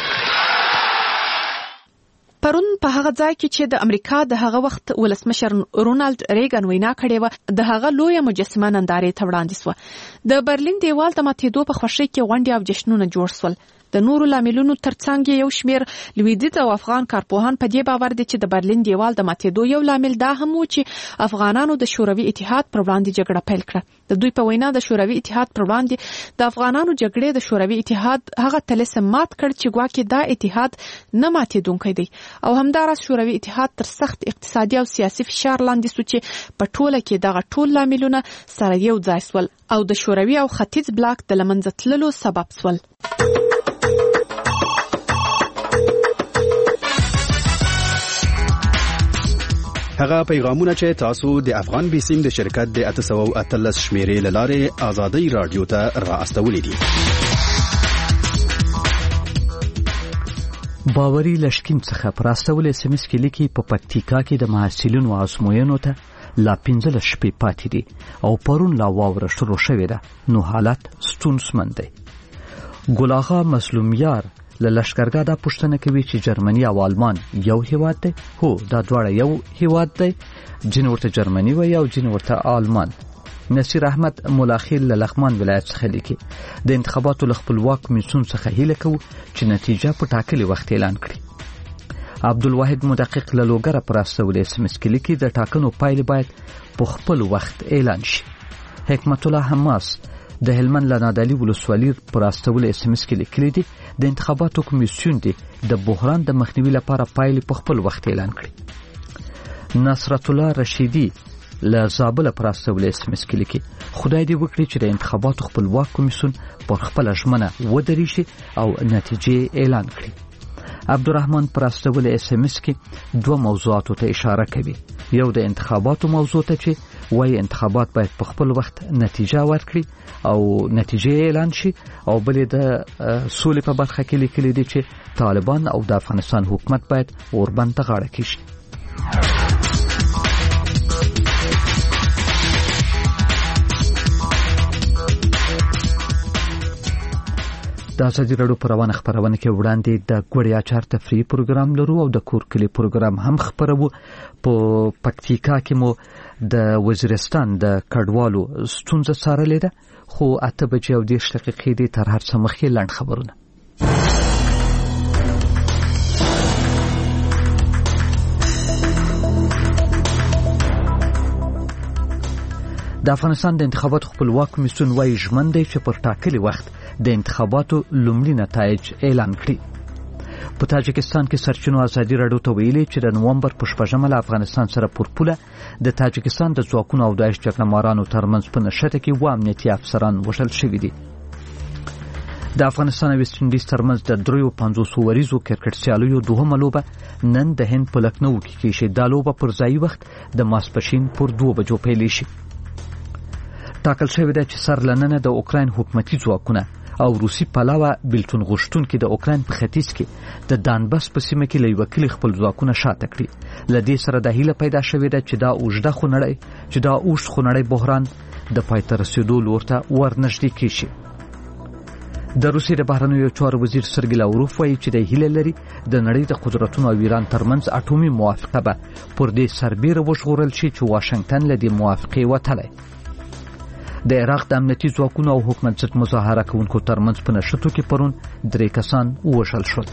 پرون په هغه ځای کې چې د امریکا د هغه وخت ولسمشر رونالد ریګن وینا کړې و د هغه لویه مجسمه نندارې ته وړاندې سوه. د برلین دیوال د ماتېدو په خوښۍ کې غونډې او جشنونه جوړ سول. د نورو لاملونو ترڅنګ یو شمیر لویدیځ او افغان کارپوهان په دې باور دي چې د برلین دیوال د ماتېدو یو لامل دا هم و چې افغانانو د شوروي اتحاد پر وړاندې جګړه پیل کړه. د دوی په وینا د شوروي اتحاد پر وړاندې د افغانانو جګړې د شوروي اتحاد هغه طلسم مات کړ چې ګواکې دا اتحاد نه ماتېدونکی دی او همداراز شوروي اتحاد تر سخت اقتصادي او سیاسي فشار لاندې سو چې په ټوله کې دغه ټول لاملونه سره یو ځای سول او د شوروي او ختیځ بلاک د لمنځه تللو سبب سول. هغه پیغامونه چې تاسو د افغان بیسیم د شرکت د اته سوه او اتلس شمیرې لاره آزادۍ رادیو ته را استولې دي. باوري لشکین څخه پراستول اس ام اس کې لیکي په پکتیکا کې د محصلینو ازموینو ته لا پنځلس شپې پاتې دي او پرون لا واوره شروع شوې ده نو حالت ستونزمن دی. ګل آغا مسلومیار له لشکرګاه دا پوښتنه کوي چې جرمني او آلمان یو هیواد دی. هو دا دواړه یو هیواد دی. جن ورته جرمني وایي او جن ورته آلمان. نصیر احمد ملاخیل له لغمان ولایت څخه لیکي د انتخاباتو له خپلواک کمیسیون څخه هیله کوو چې نتیجه په ټاکلي وخت اعلان کړي. عبدالواحد مدقق له لوګره پر استول اس ام اس کې لیکي د ټاکنو پایلې باید په خپل وخت اعلان شي. حکمت الله حماس د هلمند له نادعلي ولسوالۍ پر استول اس ام اس کې لیکلي دي د انتخاباتو کمیسیون دی د بحران د مخنیوي لپاره پایلې په خپل وخت اعلان کړي. نصرت الله رشیدي له زابل پر استول اس ام اس کې لیکي خدای دې وکړي چې د انتخاباتو خپلواک کمیسیون پر خپل ژمنه ودرې شي او نتیجې اعلان کړي. عبدالرحمن پر استول اس ام اس کې دوه موضوعاتو ته اشاره کوي. یو د انتخاباتو موضوع ته چې وایي انتخابات باید په خپل وخت نتیجه ورکړي او نتیجه اعلان شي او بلې د سولې په برخه کې لیکلي دي چې طالبان او د افغانستان حکومت باید اوربند ته غاړه کېږي. د ازادي راډیو په روانه خبرونه کې وړاندې د ګوړیا چار تفریحي پروګرام لرو او د کور کلی پروګرام هم خبرو. په پکتیکا کې مو د وزیرستان د کډوالو ستونزه څارلې ده، خو اته بجې او دېرش دقیقې دي. تر هر څه مخکې لنډ خبرونه. د افغانستان د انتخاباتو خپلواک کمیسیون وايي ژمن دی چې پر ټاکلي وخت د انتخاباتو لومړي نتایج اعلان کړي. په تاجکستان کې سرچینو ازادي راډیو ته ویلي چې د نومبر په شپږمه له افغانستان سره پر پوله د تاجکستان د ځواکونو او داعش جګړه مارانو ترمنځ په نښته کې اووه امنیتي افسران وژل شوي دي. د افغانستان او ویسټ انډیز ترمنځ د دریو پنځوسو وریزو کرکټ سیالیو دوهمه لوبه نن د هند په لکنو کې کیږي. دا لوبه پر ځایي وخت د ماسپښین پر دوه بجو پیلیږي. ټاکل شوې ده چې سر لننه د اوکراین حکومتي ځواکونه او روسي پلاوه بلتون غوښتونکي د اوکراین په ختیځ کې د دانبس په سیمه کې له وکیل خپل ځواکونه شاته کړي. له دې سره د هیله پیدا شوې ده چې دا اوږده خونړی چې دا اوږد خونړی بحران د پای ته رسېدو لور ته ورنږدې کیږي. د روسیې د بهرنیو چارو وزیر سرګی لاوروف وایي چې د هیله لري د نړۍ د قدرتونو او ایران ترمنځ اټومي موافقه به پر دې سربیره وژغورل شي چې واشنګټن له دې موافقې وتلی. د عراق د امنیتي ځواکونو او حکومت ضد مظاهره کوونکو ترمنځ په نښتو کې پرون درې کسان ووژل شول.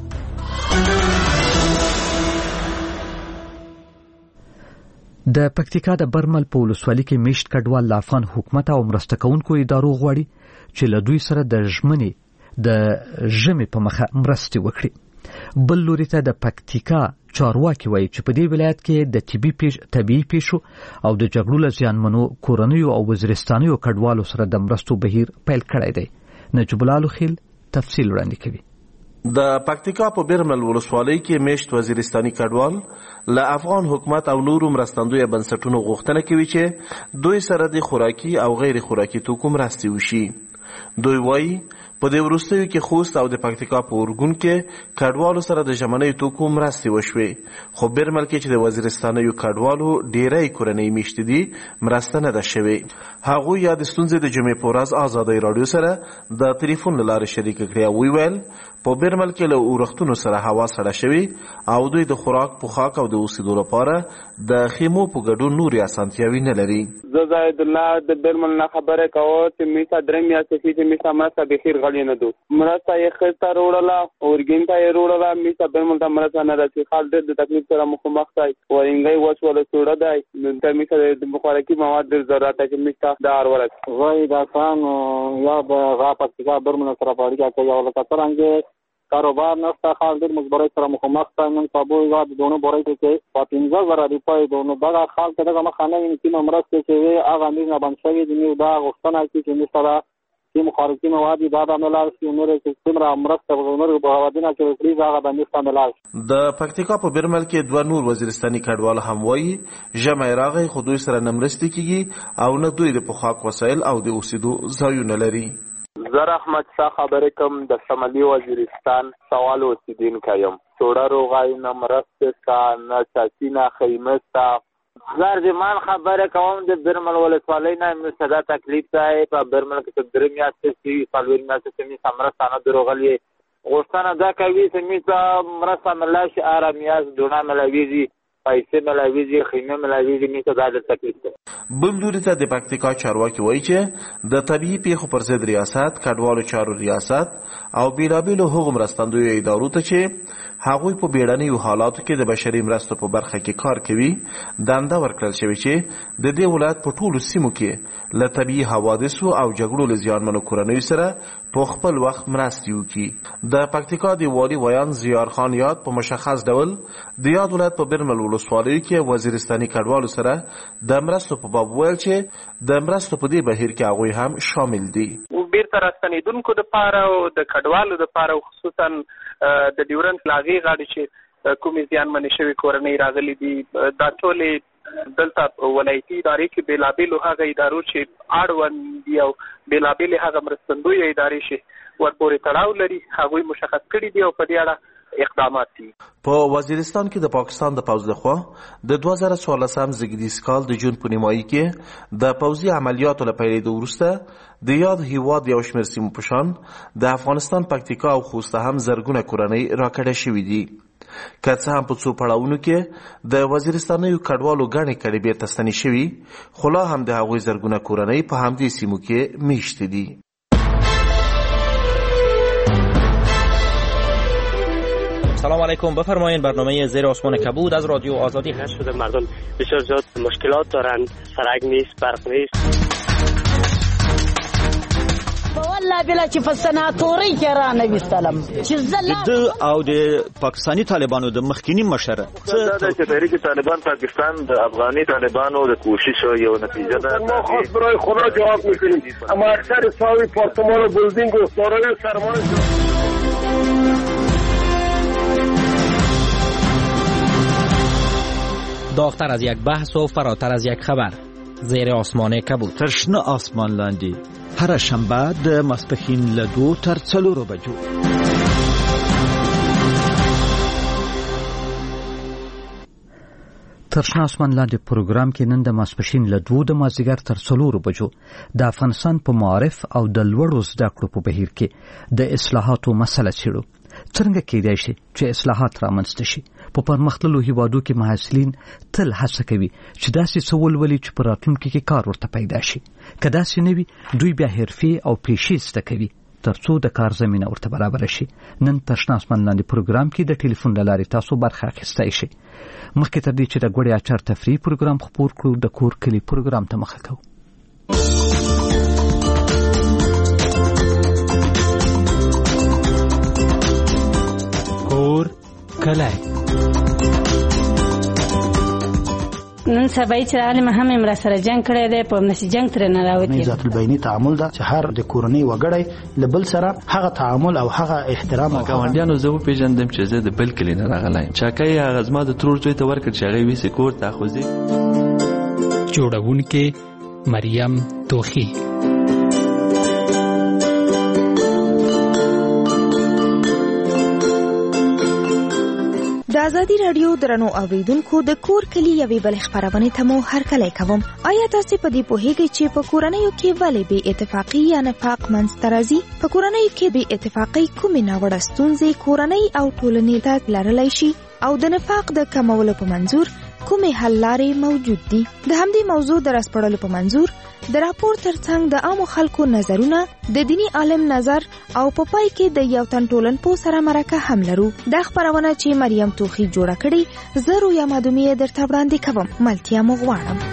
د پکتیکا د برمل په ولسوالۍ کې میشت کډوال له افغان حکومت او مرسته کوونکو ادارو غواړي چې له دوی سره د ژمنې د ژمې په مخه مرستې وکړي. بل لوري ته د پکتیکا چارواکي وایي چې په دې ولایت کې د طبي پیش طبيعي پیښو او د جګړو له زیانمنو کورنیو او وزیرستانیو کډوالو سره د مرستو بهیر پیل کړی دی. نجیب الله خیل تفصیل وړاندې کوي. د پکتیکا په بیرمل ولسوالۍ کې میشت وزیرستاني کډوال له افغان حکومت او نورو مرستندوی بنسټونو غوښتنه کوي چې دوی سره د خوراکي او غیر خوراکي توکو مرستې وشي. دوی وایي په دې وروستیو کې خوست او د پکتیکا په اورګون کې کډوالو سره د ژمنیو توکو مرستې وشوې، خو بیرمل کې چې د وزیرستانیو کډوالو ډیری کورنۍ میشتې دي مرسته نه ده شوې. هغوی یا د ستونزې د جمعې په ورځ ازادۍ راډیو سره د ټلیفون له لارې شریکه کړې او ویل په بیرمل کې له اورښتونو سره هوا سړه شوې او دوی د خوراک پوښاک او د اوسېدو لپاره د خیمو په ګډون نورې اسانتیاوې نه لري. زه زاید الله د بیرمل نه خبره کوم چې میسا درې میاشتې چې میسا مرسته بخیر غلي نه دو مرسته یې خسته وروړله اورګین ته یې وروړله میسا بیرمل ته مرسته نه رسي. خال ډېر د تکلیف سره مخامخ دی. ورنګي وسوله سوړه دی د میسا د خوراکي مواد ډېر ضرورت دی چې میسا د هر ورځ وای دا کان یا د غاپکتیکا بیرمل سره پاړی کوي او لکه څنګه کاروبار نشته. خال ډېر مجبورۍ سره مخامخ دی. نن سبا یاد دونه بورۍ کې په پنځه زره روپۍ دونه دغه خال ته دغه مخانه کې مرسته کوي هغه نه باندې شوی دی. دا غوښتنه کوي چې مثلا چې مخارجي مواد دا د ملال چې نور څومره مرسته ونور په هوادینه کې وکړي هغه باندې استعمال. د پکتیکا په بیرمل کې دوه نور وزیرستاني کډوال هم وایي ژمه راغی خو دوی سره نه مرستې کیږي او نه دوی د پوښاک وسایل او د اوسېدو ځایونه لري. زر احمد شاه خبرې کوم د شمالي وزیرستان سوال اوسیدونکی یم. څوړه روغای نه مرستې شته نه چاچي نه خیمه شته. زر زمان خبره کوم د بیرمل ولسوالۍ نه مې صدا تکلیف دی. په بیرمل کې درې میاشتې چې څلور میاشتې چې مې مرسته نه دروغلې غوښتنه دا کوي چې مې مرسته ملاشي آرامیاز دونه ملاویږي پیسې ملاویږي خیمه ملاویږي مې ته دا د تکلیف دی. بل لوري ته د پکتیکا چارواکي وایي چې د طبيعي پیښو پر ضد ریاست کډوالو چارو ریاست او بیلابیلو هغو مرستندویو ادارو ته چې هغوی په بیړنیو حالاتو کې د بشري مرستو په برخه کې کار کوي دنده ورکړل شوې چې د دې ولایت په ټولو سیمو کې له طبیعي حوادثو او جګړو له زیانمنو کورنیو سره په خپل وخت مرستې وکړي. د پکتیکا د والي ویان زیار خان یاد په مشخص ډول د یاد ولایت په بیرمل ولسوالیو کې وزیرستاني کډوالو سره د مرستو په باب ویل چې د مرستو په دې بهیر کې هغوی هم شامل دي. بیرته راستنېدونکو دپاره او د کډوالو دپاره خصوصا د ډیورنډ لاغې غاړې چې کومې زیانمنې شوې کورنۍ راغلي دي دا ټولې دلته ولایتي ادارې کې بېلابېلو هغه ادارو چې اړوند دي او بېلابېلې هغه مرستندویه ادارې چې ورپورې تړاو لري هغوی مشخص کړي دي او په دې اړه اقدامات دي. په وزیرستان کې د پاکستان د پوځ لخوا د دوه زره څوارلسم زیږدیز کال د جون په نیمایي کې د پوځي عملیاتو له پیلېدو وروسته د یاد هیواد یو شمېر سیمو په شان د افغانستان پکتیکا او خوست هم زرګونه کورنۍ راکړې شوي دي. که څه هم په څو پړاوونو کې د وزیرستانیو کډوالو ګڼې کډې بیرته ستنې شوي، خو لا هم د هغوی زرګونه کورنۍ په همدې سیمو کې میشتې دي. سلام علیکم، بفرمایید. برنامه زیر آسمان کبود از رادیو آزادی هست. شده مردم بسیار زیاد مشکلات دارند، سرک نیست، برق نیست. والله بلا چې په سناتوري کې را نه وستلم چې زله د او د پاکستانی طالبانو د مخکینی مشره څه د تحریک طالبان پاکستان د افغاني طالبانو د کوشش یو نتیجه ده. ما خاص برای خدا جواب میکنیم، اما اکثر ساوی پارتمان و بلدینگ و سارای سرمان داغتر از یک بحث و فراتر از یک خبر. زیر آسمان کبود. ترشنه آسمان لاندی هر شنبه د ماسپښین له دوو تر څلورو بجو. ترشنه آسمان لاندې پروګرام کې نن د ماسپښین له دوو د مازدیګر تر څلورو بجو د افغانستان په معارف او د لوړو زده کړو په بهیر کې د اصلاحاتو مسله څیړو. څنګه کېدای شي چې اصلاحات رامنځته شي؟ په پرمختللو هیوادو کې محصلین تل هڅه کوي چې داسې څه ولولي چې په راتلونکي کې کار ورته پیدا شي. که داسې نه وي، دوی بیا حرفي او پیشې زده کوي تر څو د کار زمینه ورته برابره شي. نن ترشنه آسمان لاندې پروګرام کې د ټلیفون له لارې تاسو برخه اخیستی شئ. مخکې تر دې چې د ګوړې اچار تفریحي پروګرام خپور کړو، د کور کلي پروګرام ته مخه کوو. کور کلی نن سبا چې عالم هم امر سره جنگ کړی دی، په نشي جنگ تر نه راوتی. ذات البینی تعامل دا چې هر د کورنۍ وګړی لبل سره هغه تعامل او هغه احترام او ګاونډیانو زه پیژندم چې زه د بل کلی نه راغلی چاکای هغه زما د ترور زوی ته ورکړ چې هغه ویسې کور ته خوځي. جوړونکې مریم توخی. د ازادي رادیو درنو اوریدونکو د کور کلی یوې بل خبرونه ته مو هرکلی کوم. آیا تاسو په دې پوهیږئ چې په کورنیو کې ولې بې اتفاقی یا نفاق منځته راځي؟ په کورنیو کې بې اتفاقی کومې ناوړه ستونزې کورنۍ او ټولنې ته لرلی شي او د نفاق د کمولو په منظور کومې حل لارې موجود دي؟ د همدې موضوع د راسپړلو په منظور د راپور ترڅنګ د عامو خلکو نظرونه، د دینی عالم نظر او په پای کې د یو تن ټولنپوه سره مرکه هم لرو. دا خبرونه چې مریم توخی جوړه کړې، زه رویا مادومي درته وړاندې کوم. ملتیا مو غواړم.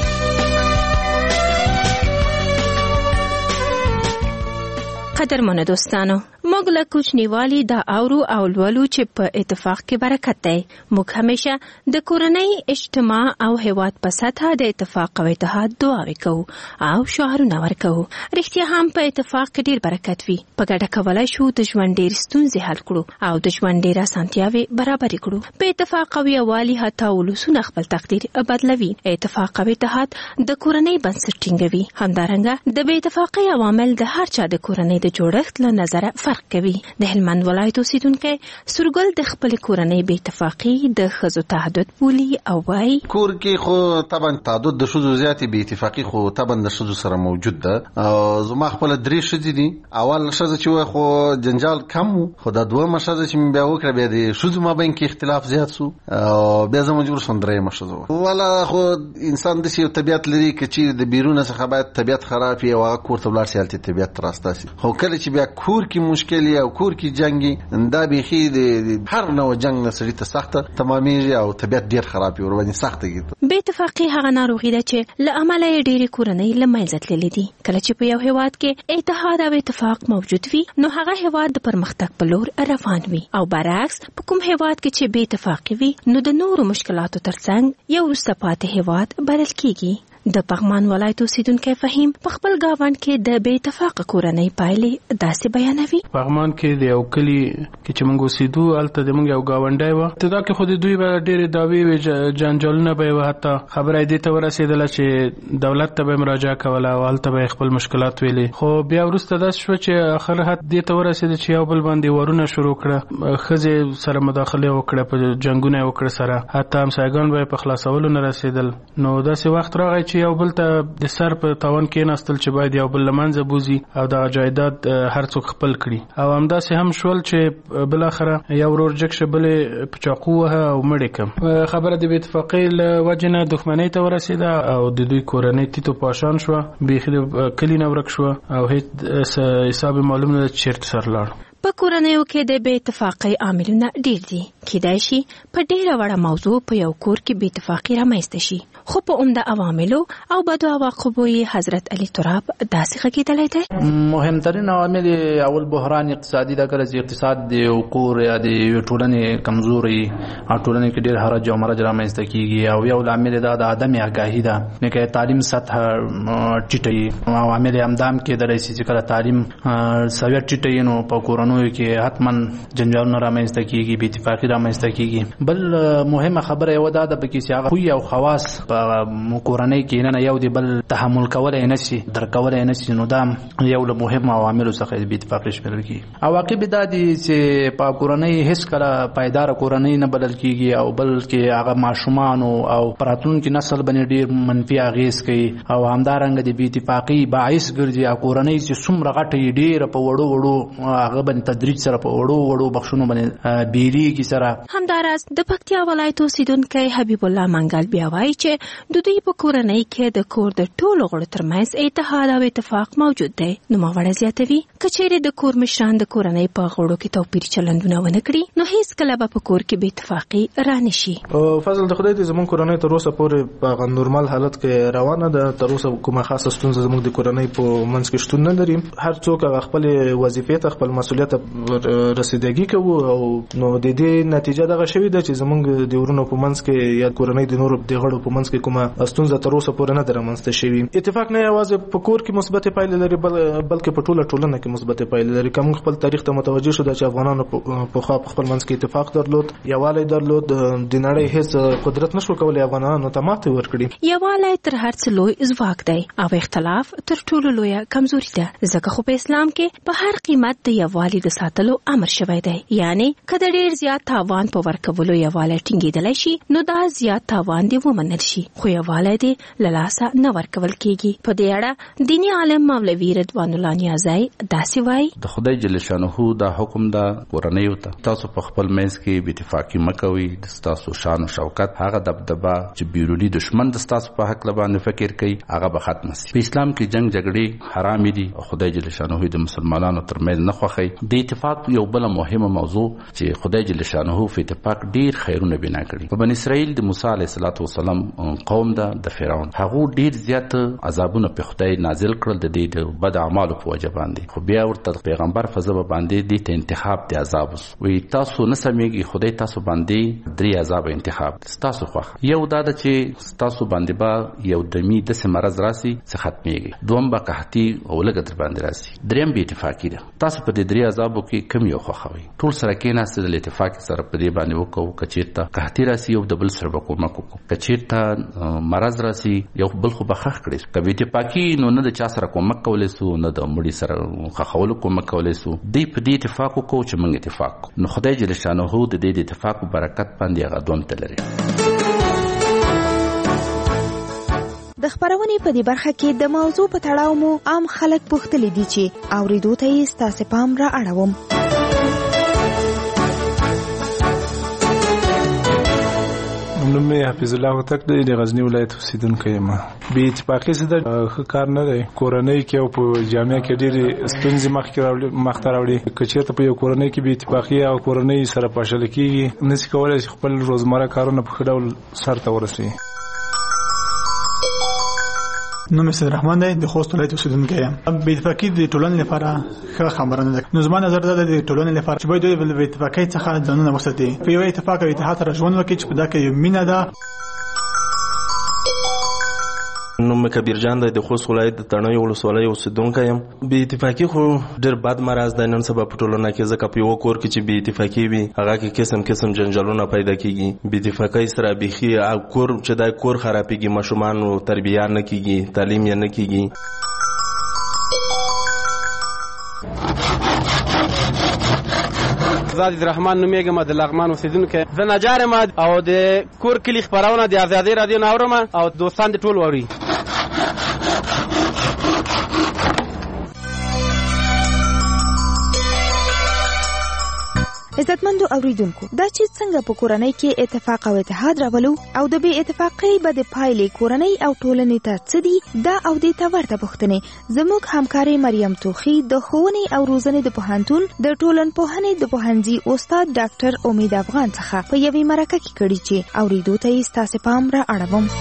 قدرمنو دوستانو، موږ له کوچنیوالي دا اورو او لولو چې په اتفاق کې برکت دی. موږ همیشه د کورنۍ، اجتماع او هیواد په سطحه د اتفاق او اتحاد دعاوې کوو او شعارونه ورکوو. رښتیا هم په اتفاق کې ډیر برکت وي. په ګډه کولای شو د ژوند ډیر ستونزې حل کړو او د ژوند ډیر اسانتیاوې برابرې کړو. په اتفاق او یووالي حتی ولسونه خپل تقدیر بدلوي. اتفاق او اتحاد د کورنۍ بنسټ ټینګوي. همدارنګه د بې اتفاقۍ عوامل د هر چا د کورنۍ د جوړښت له نظره فرق کوي. د هلمند ولایت اوسیدونکی سورګل د خپل کورنۍ بې اتفاقۍ د ښځو تعدد بولي او وایي کور کې خو طبعا تعدد د ښځو زیاتې بې اتفاقۍ خو طبعا د ښځو سره موجود ده. او زما خپل درې ښځې دي. اول ښځه چې وای خو جنجال کم وو، خو دا دویمه ښځه چې بیا وکړه بیا د ښځو مابین کې اختلاف زیات شو او بیا زه مجبور شوم درېیمه ښځه ولا خو انسان داسې یو طبیعت لري که چې د بیرونه څخه باید طبیعت خراب وي او هغه کور ته ولاړ شي هلته طبیعت راسته شي. خو کله چې بیا کور کې مشکل او کور کې جنگي، دا بیخي د هر نوع جنگ نه سړي ته سخته تمامېږي او طبیعت ډیر خراب وي، ور باندې سخته کېږي. بې اتفاقي هغه ناروغي ده چې له امله یې ډېرې کورنۍ له منځه تللې دي. کله چې په یو هیواد کې اتحاد او اتفاق موجود وي، نو هغه هیواد د پرمختګ په لور روان وي، او برعکس په کوم هیواد کې چې بې اتفاقي وي، نو د نورو مشکلاتو ترڅنګ یو وروسته پاتې هیواد بلل کېږي. د پغمان ولایت اوسیدونکو فهیم په خپل گاوند کې د بې اتفاقه کورنۍ پایلې داسې بیانوي. پغمان کې د یو کلی کې چې موږ اوسېدو هلته د موږ یو ګاونډی و، ابتدا کې خو د دوی به ډېرې دعوې وې، جنجالونه به یې وه، حتی خبره یې دې ته ورسېدله چې دولت ته به یې مراجعه کوله او هلته به یې خپل مشکلات ویلې. خو بیا وروسته داسې شوه چې آخر حد دې ته ورسېده چې یو بل باندې وارونه شروع کړه، ښځې سره مداخله وکړه، په جنګونه یې وکړه سره، حتی همسایګان به یې په خلاصولو نه رسېدل. نو داسې وخت راغی چې یو بل ته د سر په تاوان کېناستل چې باید یو بل له منځه بوځي او دغه جایداد هر څوک خپل کړي. او همداسې هم شول چې بالاخره یو ورور جګ شه بل یې په چاقو ووهه او مړ یې کړم. خبره د بې اتفاقۍ له وجې نه دښمنۍ ته ورسېده او د دوی کورنۍ تیت و پاشان شوه، بیخي د کلي نه ورک شوه او هېڅ حساب معلوم نه ده چې چېرته سر لاړ. په کورنیو کې د بې اتفاقۍ عاملونه ډېر دي. کیدای شي په ډېره وړه موضوع په یو کور کې بې اتفاقي رامنځته شي، خو په عمده عواملو او بدو عواقبو یې حضرت علي تراب داسې غږېدلی دی. مهمترین عوامل اول بحران اقتصادي ده، کله چې اقتصاد د یو کور یا د یوې ټولنې کمزوري او ټولنې کې ډېر حرج او مرج رامنځته کېږي، او یو لامل دا د عدم آګاهي ده، لکه تعلیم سطح ټیټه وي. عوامل همدام کېدلی شي چې کله تعلیم سویه ټیټه وي نو په کورنیو کې حتما جنجالونه رامنځته کېږي، بې اتفاقي رامنځته کېږي. بل مهمه خبره یوه دا ده پکې چې هغه خوی او خواص په کورنۍ کې نه یو د بل تحمل کولی نه شي، درک کولی نه شي، نو دا یو له مهمو عواملو څخه بې اتفاقي شمیرل کېږي. عواقب دا دي چې په کورنۍ هېڅ کله پایداره کورنۍ نه بلل کېږي او بلکې هغه ماشومانو او په راتلونکي نسل باندې ډېر منفي اغېز کوي او همدارنګه د بې اتفاقۍ باعث ګرځي. او کورنۍ چې څومره غټه یې ډېره په وړو وړو هغه باندې تدریج سره په وړو وړو بخښونو باندې بیریږي سره. همداراز د پکتیا ولایت اوسیدونکی حبیب الله منګل بیا وایي چې د دوی په کورنۍ کې د کور د ټولو غړو ترمنځ اتحاد او اتفاق موجود دی. نوموړی زیاتوي که چیرې د کور مشران د کورنۍ په غړو کې توپیر چلندونه ونه کړي نو هیڅ کله به په کور کې بې اتفاقي رانشي. فضل د خدای دې زموږ کورنۍ تر اوسه پورې په نورمال حالت کې روانه ده. تر اوسه کومه خاصه ستونزه زموږ د کورنۍ په منځ کې شتون نه لري. هر څوک هغه خپل وظیفې ته خپل مسؤلیت رسیدګي کوو او نو د دې نتیجه دغه شوې ده چې زموږ د ورونو په منځ کې یا کورنۍ د نورو د غړو په منځ کې کومه ستونزه تر اوسه پورې نه ده رامنځته شوې. اتفاق نه یوازې په کور کې مثبت پایلې لري بلکې په ټوله ټولنه کې مثبت پایلې لري. کوم خپل تاریخ ته متوجه شو چې افغانانو په خوا په خپل منځ کې اتفاق درلود، یووالی درلود، د نړۍ هیڅ قدرت نشو کولی افغانانو ته ماتې ورکړي. یووالی تر هر څه لوی ځواک دی او اختلاف تر ټولو لویه کمزوري ده، ځکه خو په اسلام کې په هر قیمت د یووالي د ساتلو امر شوی دی. یعنی که د ډیر زیات تاوان په ورکولو یووالی ټینګېدلی شي نو دا زیات تاوان دې ومنل شي، خو یووالی دې له لاسه نه ورکول کېږي. په دې اړه دیني عالم مولوي رضوان الله نیازی داسې وایي: د خدای جل شانه دا حکم دا کورنیو ته تاسو په خپل منځ کې بې اتفاقي مه کوئ. د ستاسو شان او شوکت هغه دبدبه چې بیروني دشمن د ستاسو په حق باندې فکر کوي هغه به ختم شي. په اسلام کې جنگ جګړې حرام دي او خدای جل شانه د مسلمانانو ترمنځ نه خوښي. د اتفاق یو بل مهمه موضوع چې خدای جل شانه په اتفاق ډیر خیرونه بنا کړي. په بنی اسرائیل د موسی علیه السلام قوم دا د فرعون هغه ډیر زیات عذابونه په خدای نازل کړل د دې د بد اعمالو په وجه باندې. خو بیا ورته پیغمبر فزبه باندې د انتخاب د عذاب وي تاسو نه سمېږي، خدای تاسو باندې درې عذاب انتخاب تاسو خوښ. یو دا چې تاسو باندې با یو دمی د سمرز راسي څه ختميږي، دوم با قحطي او لګ در باندې راسي، دریم به اتفاقی ده. تاسو په دې درې عذابو کې کم یو خوښوي. ټول سره کې نه ستل اتفاق سره په دې باندې وکړو کچیرته قحطي راسي یو د بل سره وکوم کو کچیرته مرز راسي یو بل خو بخښ کړي. کبي اتفاقی نو نه د چا سره کومک کولای سو نه د مړي سره خخول کومک کولای سو. دې په دې اتفاق کو چې موږ اتفاق نو خدای جل شانه د دې اتفاق برکت باندې هغه دوم تلري. د خبرونې په دې برخه کې د موضوع په تړاو مو عام خلک پوښتلي دي چې اوریدو ته یې ستاسو پام را اړوم. نوم مې حفیظ الله هوتک دی، د غزنی ولایت اوسیدونکی یم. بې اتفاقي څه د کار نه دی. کورنۍ کې او په جامعه کې ډېرې ستونزې مخته راوړي. که چېرته په یو کورنۍ کې بې اتفاقي او کورنۍ سره پاشله کېږي نشي کولی چې خپل روزمره کارونه په ښه ډول سر ته ورسوي. نوم سید رحمان دی، د خوست ولایت اوسیدونکی یم. بې اتفاقي د ټولنې لپاره ښه خبره نه ده. نو زما نظر دا دی د ټولنې لپاره چې باید دوی د بې اتفاقۍ څخه ځانونه وساتي، په یو اتفاق او اتحاد سره ژوند وکړي چې په دا کې یو مینه ده. نوم کبیر جان دی، د خوست ولایت د تڼیو ولسوالۍ اوسېدونکی یم. بې اتفاقي خو ډېر بد مرض دی نن سبا په ټولنه کې، ځکه په یوه کور کې چې بې اتفاقي وي هغه کې قسم قسم جنجالونه پیدا کېږي. بې اتفاقۍ سره بیخي کور چې دی کور خرابېږي، ماشومانو تربیه نه کېږي، تعلیم یې نه کېږي. زاد عبدالرحمن نومېږم، د لغمان اوسېدونکی. زه نجار یم او د کور کلي خپرونه د ازادۍ راډیو نه اورم او دوستان دې ټول واوري. عزتمندو اوریدونکو، دا چې څنګه په کورنۍ کې اتفاق او اتحاد راولو او د بې اتفاقۍ بدې پایلې کورنۍ او ټولنې ته څه دي، دا او دې ته ورته پوښتنې زموږ همکارې مریم توخي د ښوونې او روزنې د پوهنتون د ټولنپوهنې د پوهنځي استاد ډاکټر امید افغان څخه په یوې مرکه کې کړي چې اوریدو ته یې ستاسې پام را اړوم.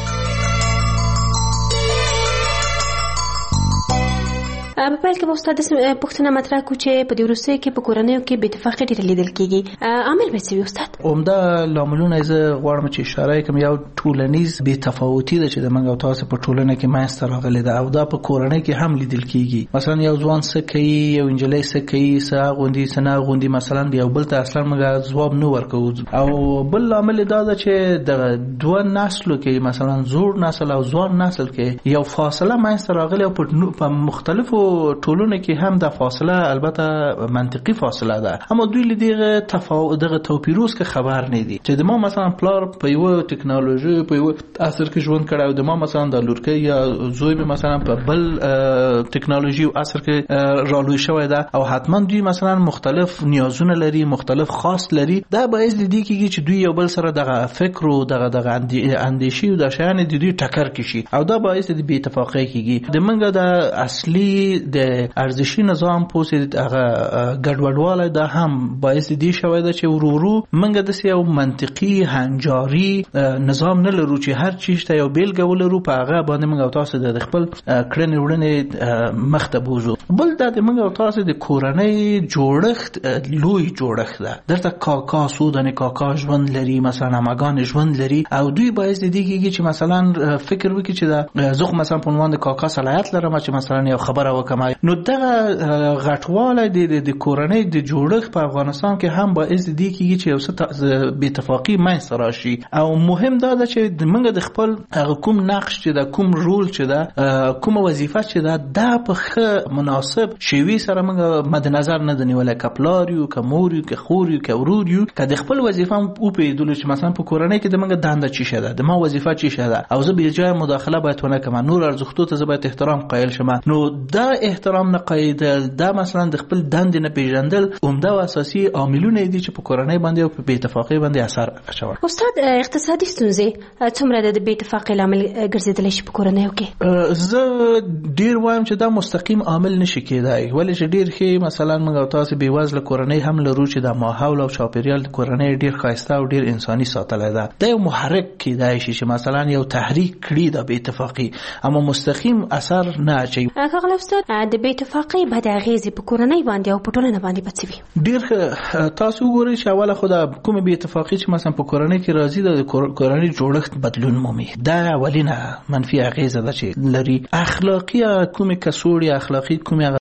په پیل کې به استاد پوښتنه مطرح کړو چې په دې وروستیو کې په کورنیو کې بې اتفاقي ډېره لیدل کېږي، عامل به څه وي استاد؟ عمده لاملونه زه غواړم چې اشاره وکړم. یو ټولنیز بې تفاوتي ده چې د موږ او تاسو په ټولنه کې منځته راغلې ده او دا په کورنۍ کې هم لیدل کېږي. مثلا یو ځوان څه کوي، یو نجلۍ څه کوي، څه اغوندي څه نه اغوندي، مثلا یو بل ته اصلا موږ ځواب نه ورکوو. او بل لامل دا ده چې د دوه نسلو کې مثلا زوړ نسل او ځوان نسل کې یو فاصله منځته راغلې او په مختلفو ټولنه کې هم د فاصله البته منطقي فاصله ده، اما دوی له دغه تفاوت دغه توپیروس کې خبر نه دي چې د ما مثلا پلار په یو ټکنالوژي په یو عصر کې ژوند کړی او د ما مثلا د لورکۍ یا زوی به مثلا په بل ټکنالوژي او عصر کې رالوی شوی ده او حتما دوی مثلا مختلف نیازونه لري، مختلف خاص لري. دا باعث دي کېږي چې دوی یو بل سره دغه فکر او دغه دغه اندیشي او د شیان د دوی ټکر کشي او دا باعث دي بې اتفاقۍ کېږي. د منګه د اصلي د ارزشي نظام پوسې هغه ګډوډوالی دا هم باعث دي شوی ده چې ورو ورو منګه داسې یو منطقي هنجاري نظام نه لرو چې هر چیز ته یو بیلګه ولرو، په هغه باندې موږ او تاسو د خپل کړنې وړنې مخ ته بوزو. بل دا د موږ او تاسو د کورنۍ جوړښت لوی جوړښت ده. درته کاکا سودن کاکا ژوند لري، مثلا اماګان ژوند لري او دوی باعث دي کېږي چې مثلا فکر وکړي چې دا زه مثلا په عنوان د کاکا صلاحیت لرم چې مثلا یو خبره وکم. نو دغه غټواله د د کورنۍ د جوړښت په افغانستان کې هم باعث دي کېږي چې یو څه بې اتفاقي منځته راشي. او مهم دا ده چې موږ د خپل کوم نقش چې دا کوم رول چې دا کوم وظیفه چې دا د په ښه مناسب شیوي سره موږ مد نظر نه د نیولای، که پلار یو، که مور یو، که خور یو، که ورور یو، که د خپل وظیفه هم وپوهېدلو چې مثلا په کورنۍ کې د موږ دنده چی شه ده، د ما وظیفه چی شه ده او زه بې جای مداخله باید ونه کړم، نور ارزښتو ته زه باید احترام قایل شم. نو دا احترام نه قایدل، دا مثلا د خپل دندې نه پیژندل عمده او اساسي عاملونه دي چې په کورنۍ باندې او په بې اتفاقۍ باندې اثر اچوي. استاد اقتصادي ستونزې څومره د بې اتفاقۍ لامل ګرځېدلی شي په کورنیو کې؟ زه ډیر وایم چې دا مستقیم عامل نشي کېدای، ولې چې ډیر ښه مثلا موږ او تاسو بې وزله کورنۍ هم لرو چې د ماحول او چاپیریال کورنۍ ډیر ښایسته او ډیر انساني ساتلی ده. دا یو محرک کېدای شي چې مثلا یو تحریک کړي د بې اتفاقۍ، اما مستقیم اثر نه اچوي. ښاغلی استاد، د بې اتفاقۍ بد اغېزې په کورنۍ باندې او په ټولنه باندې به څه وي؟ ډېر ښه. تاسو وګورئ چې اوله خو د کومې بې اتفاقي چې مثلا په کورنۍ کې راځي د کورنۍ جوړښت بدلون مومي، دا اولینه منفي اغېزه ده چې لري. اخلاقي کومې کڅوړې، اخلاقي کومې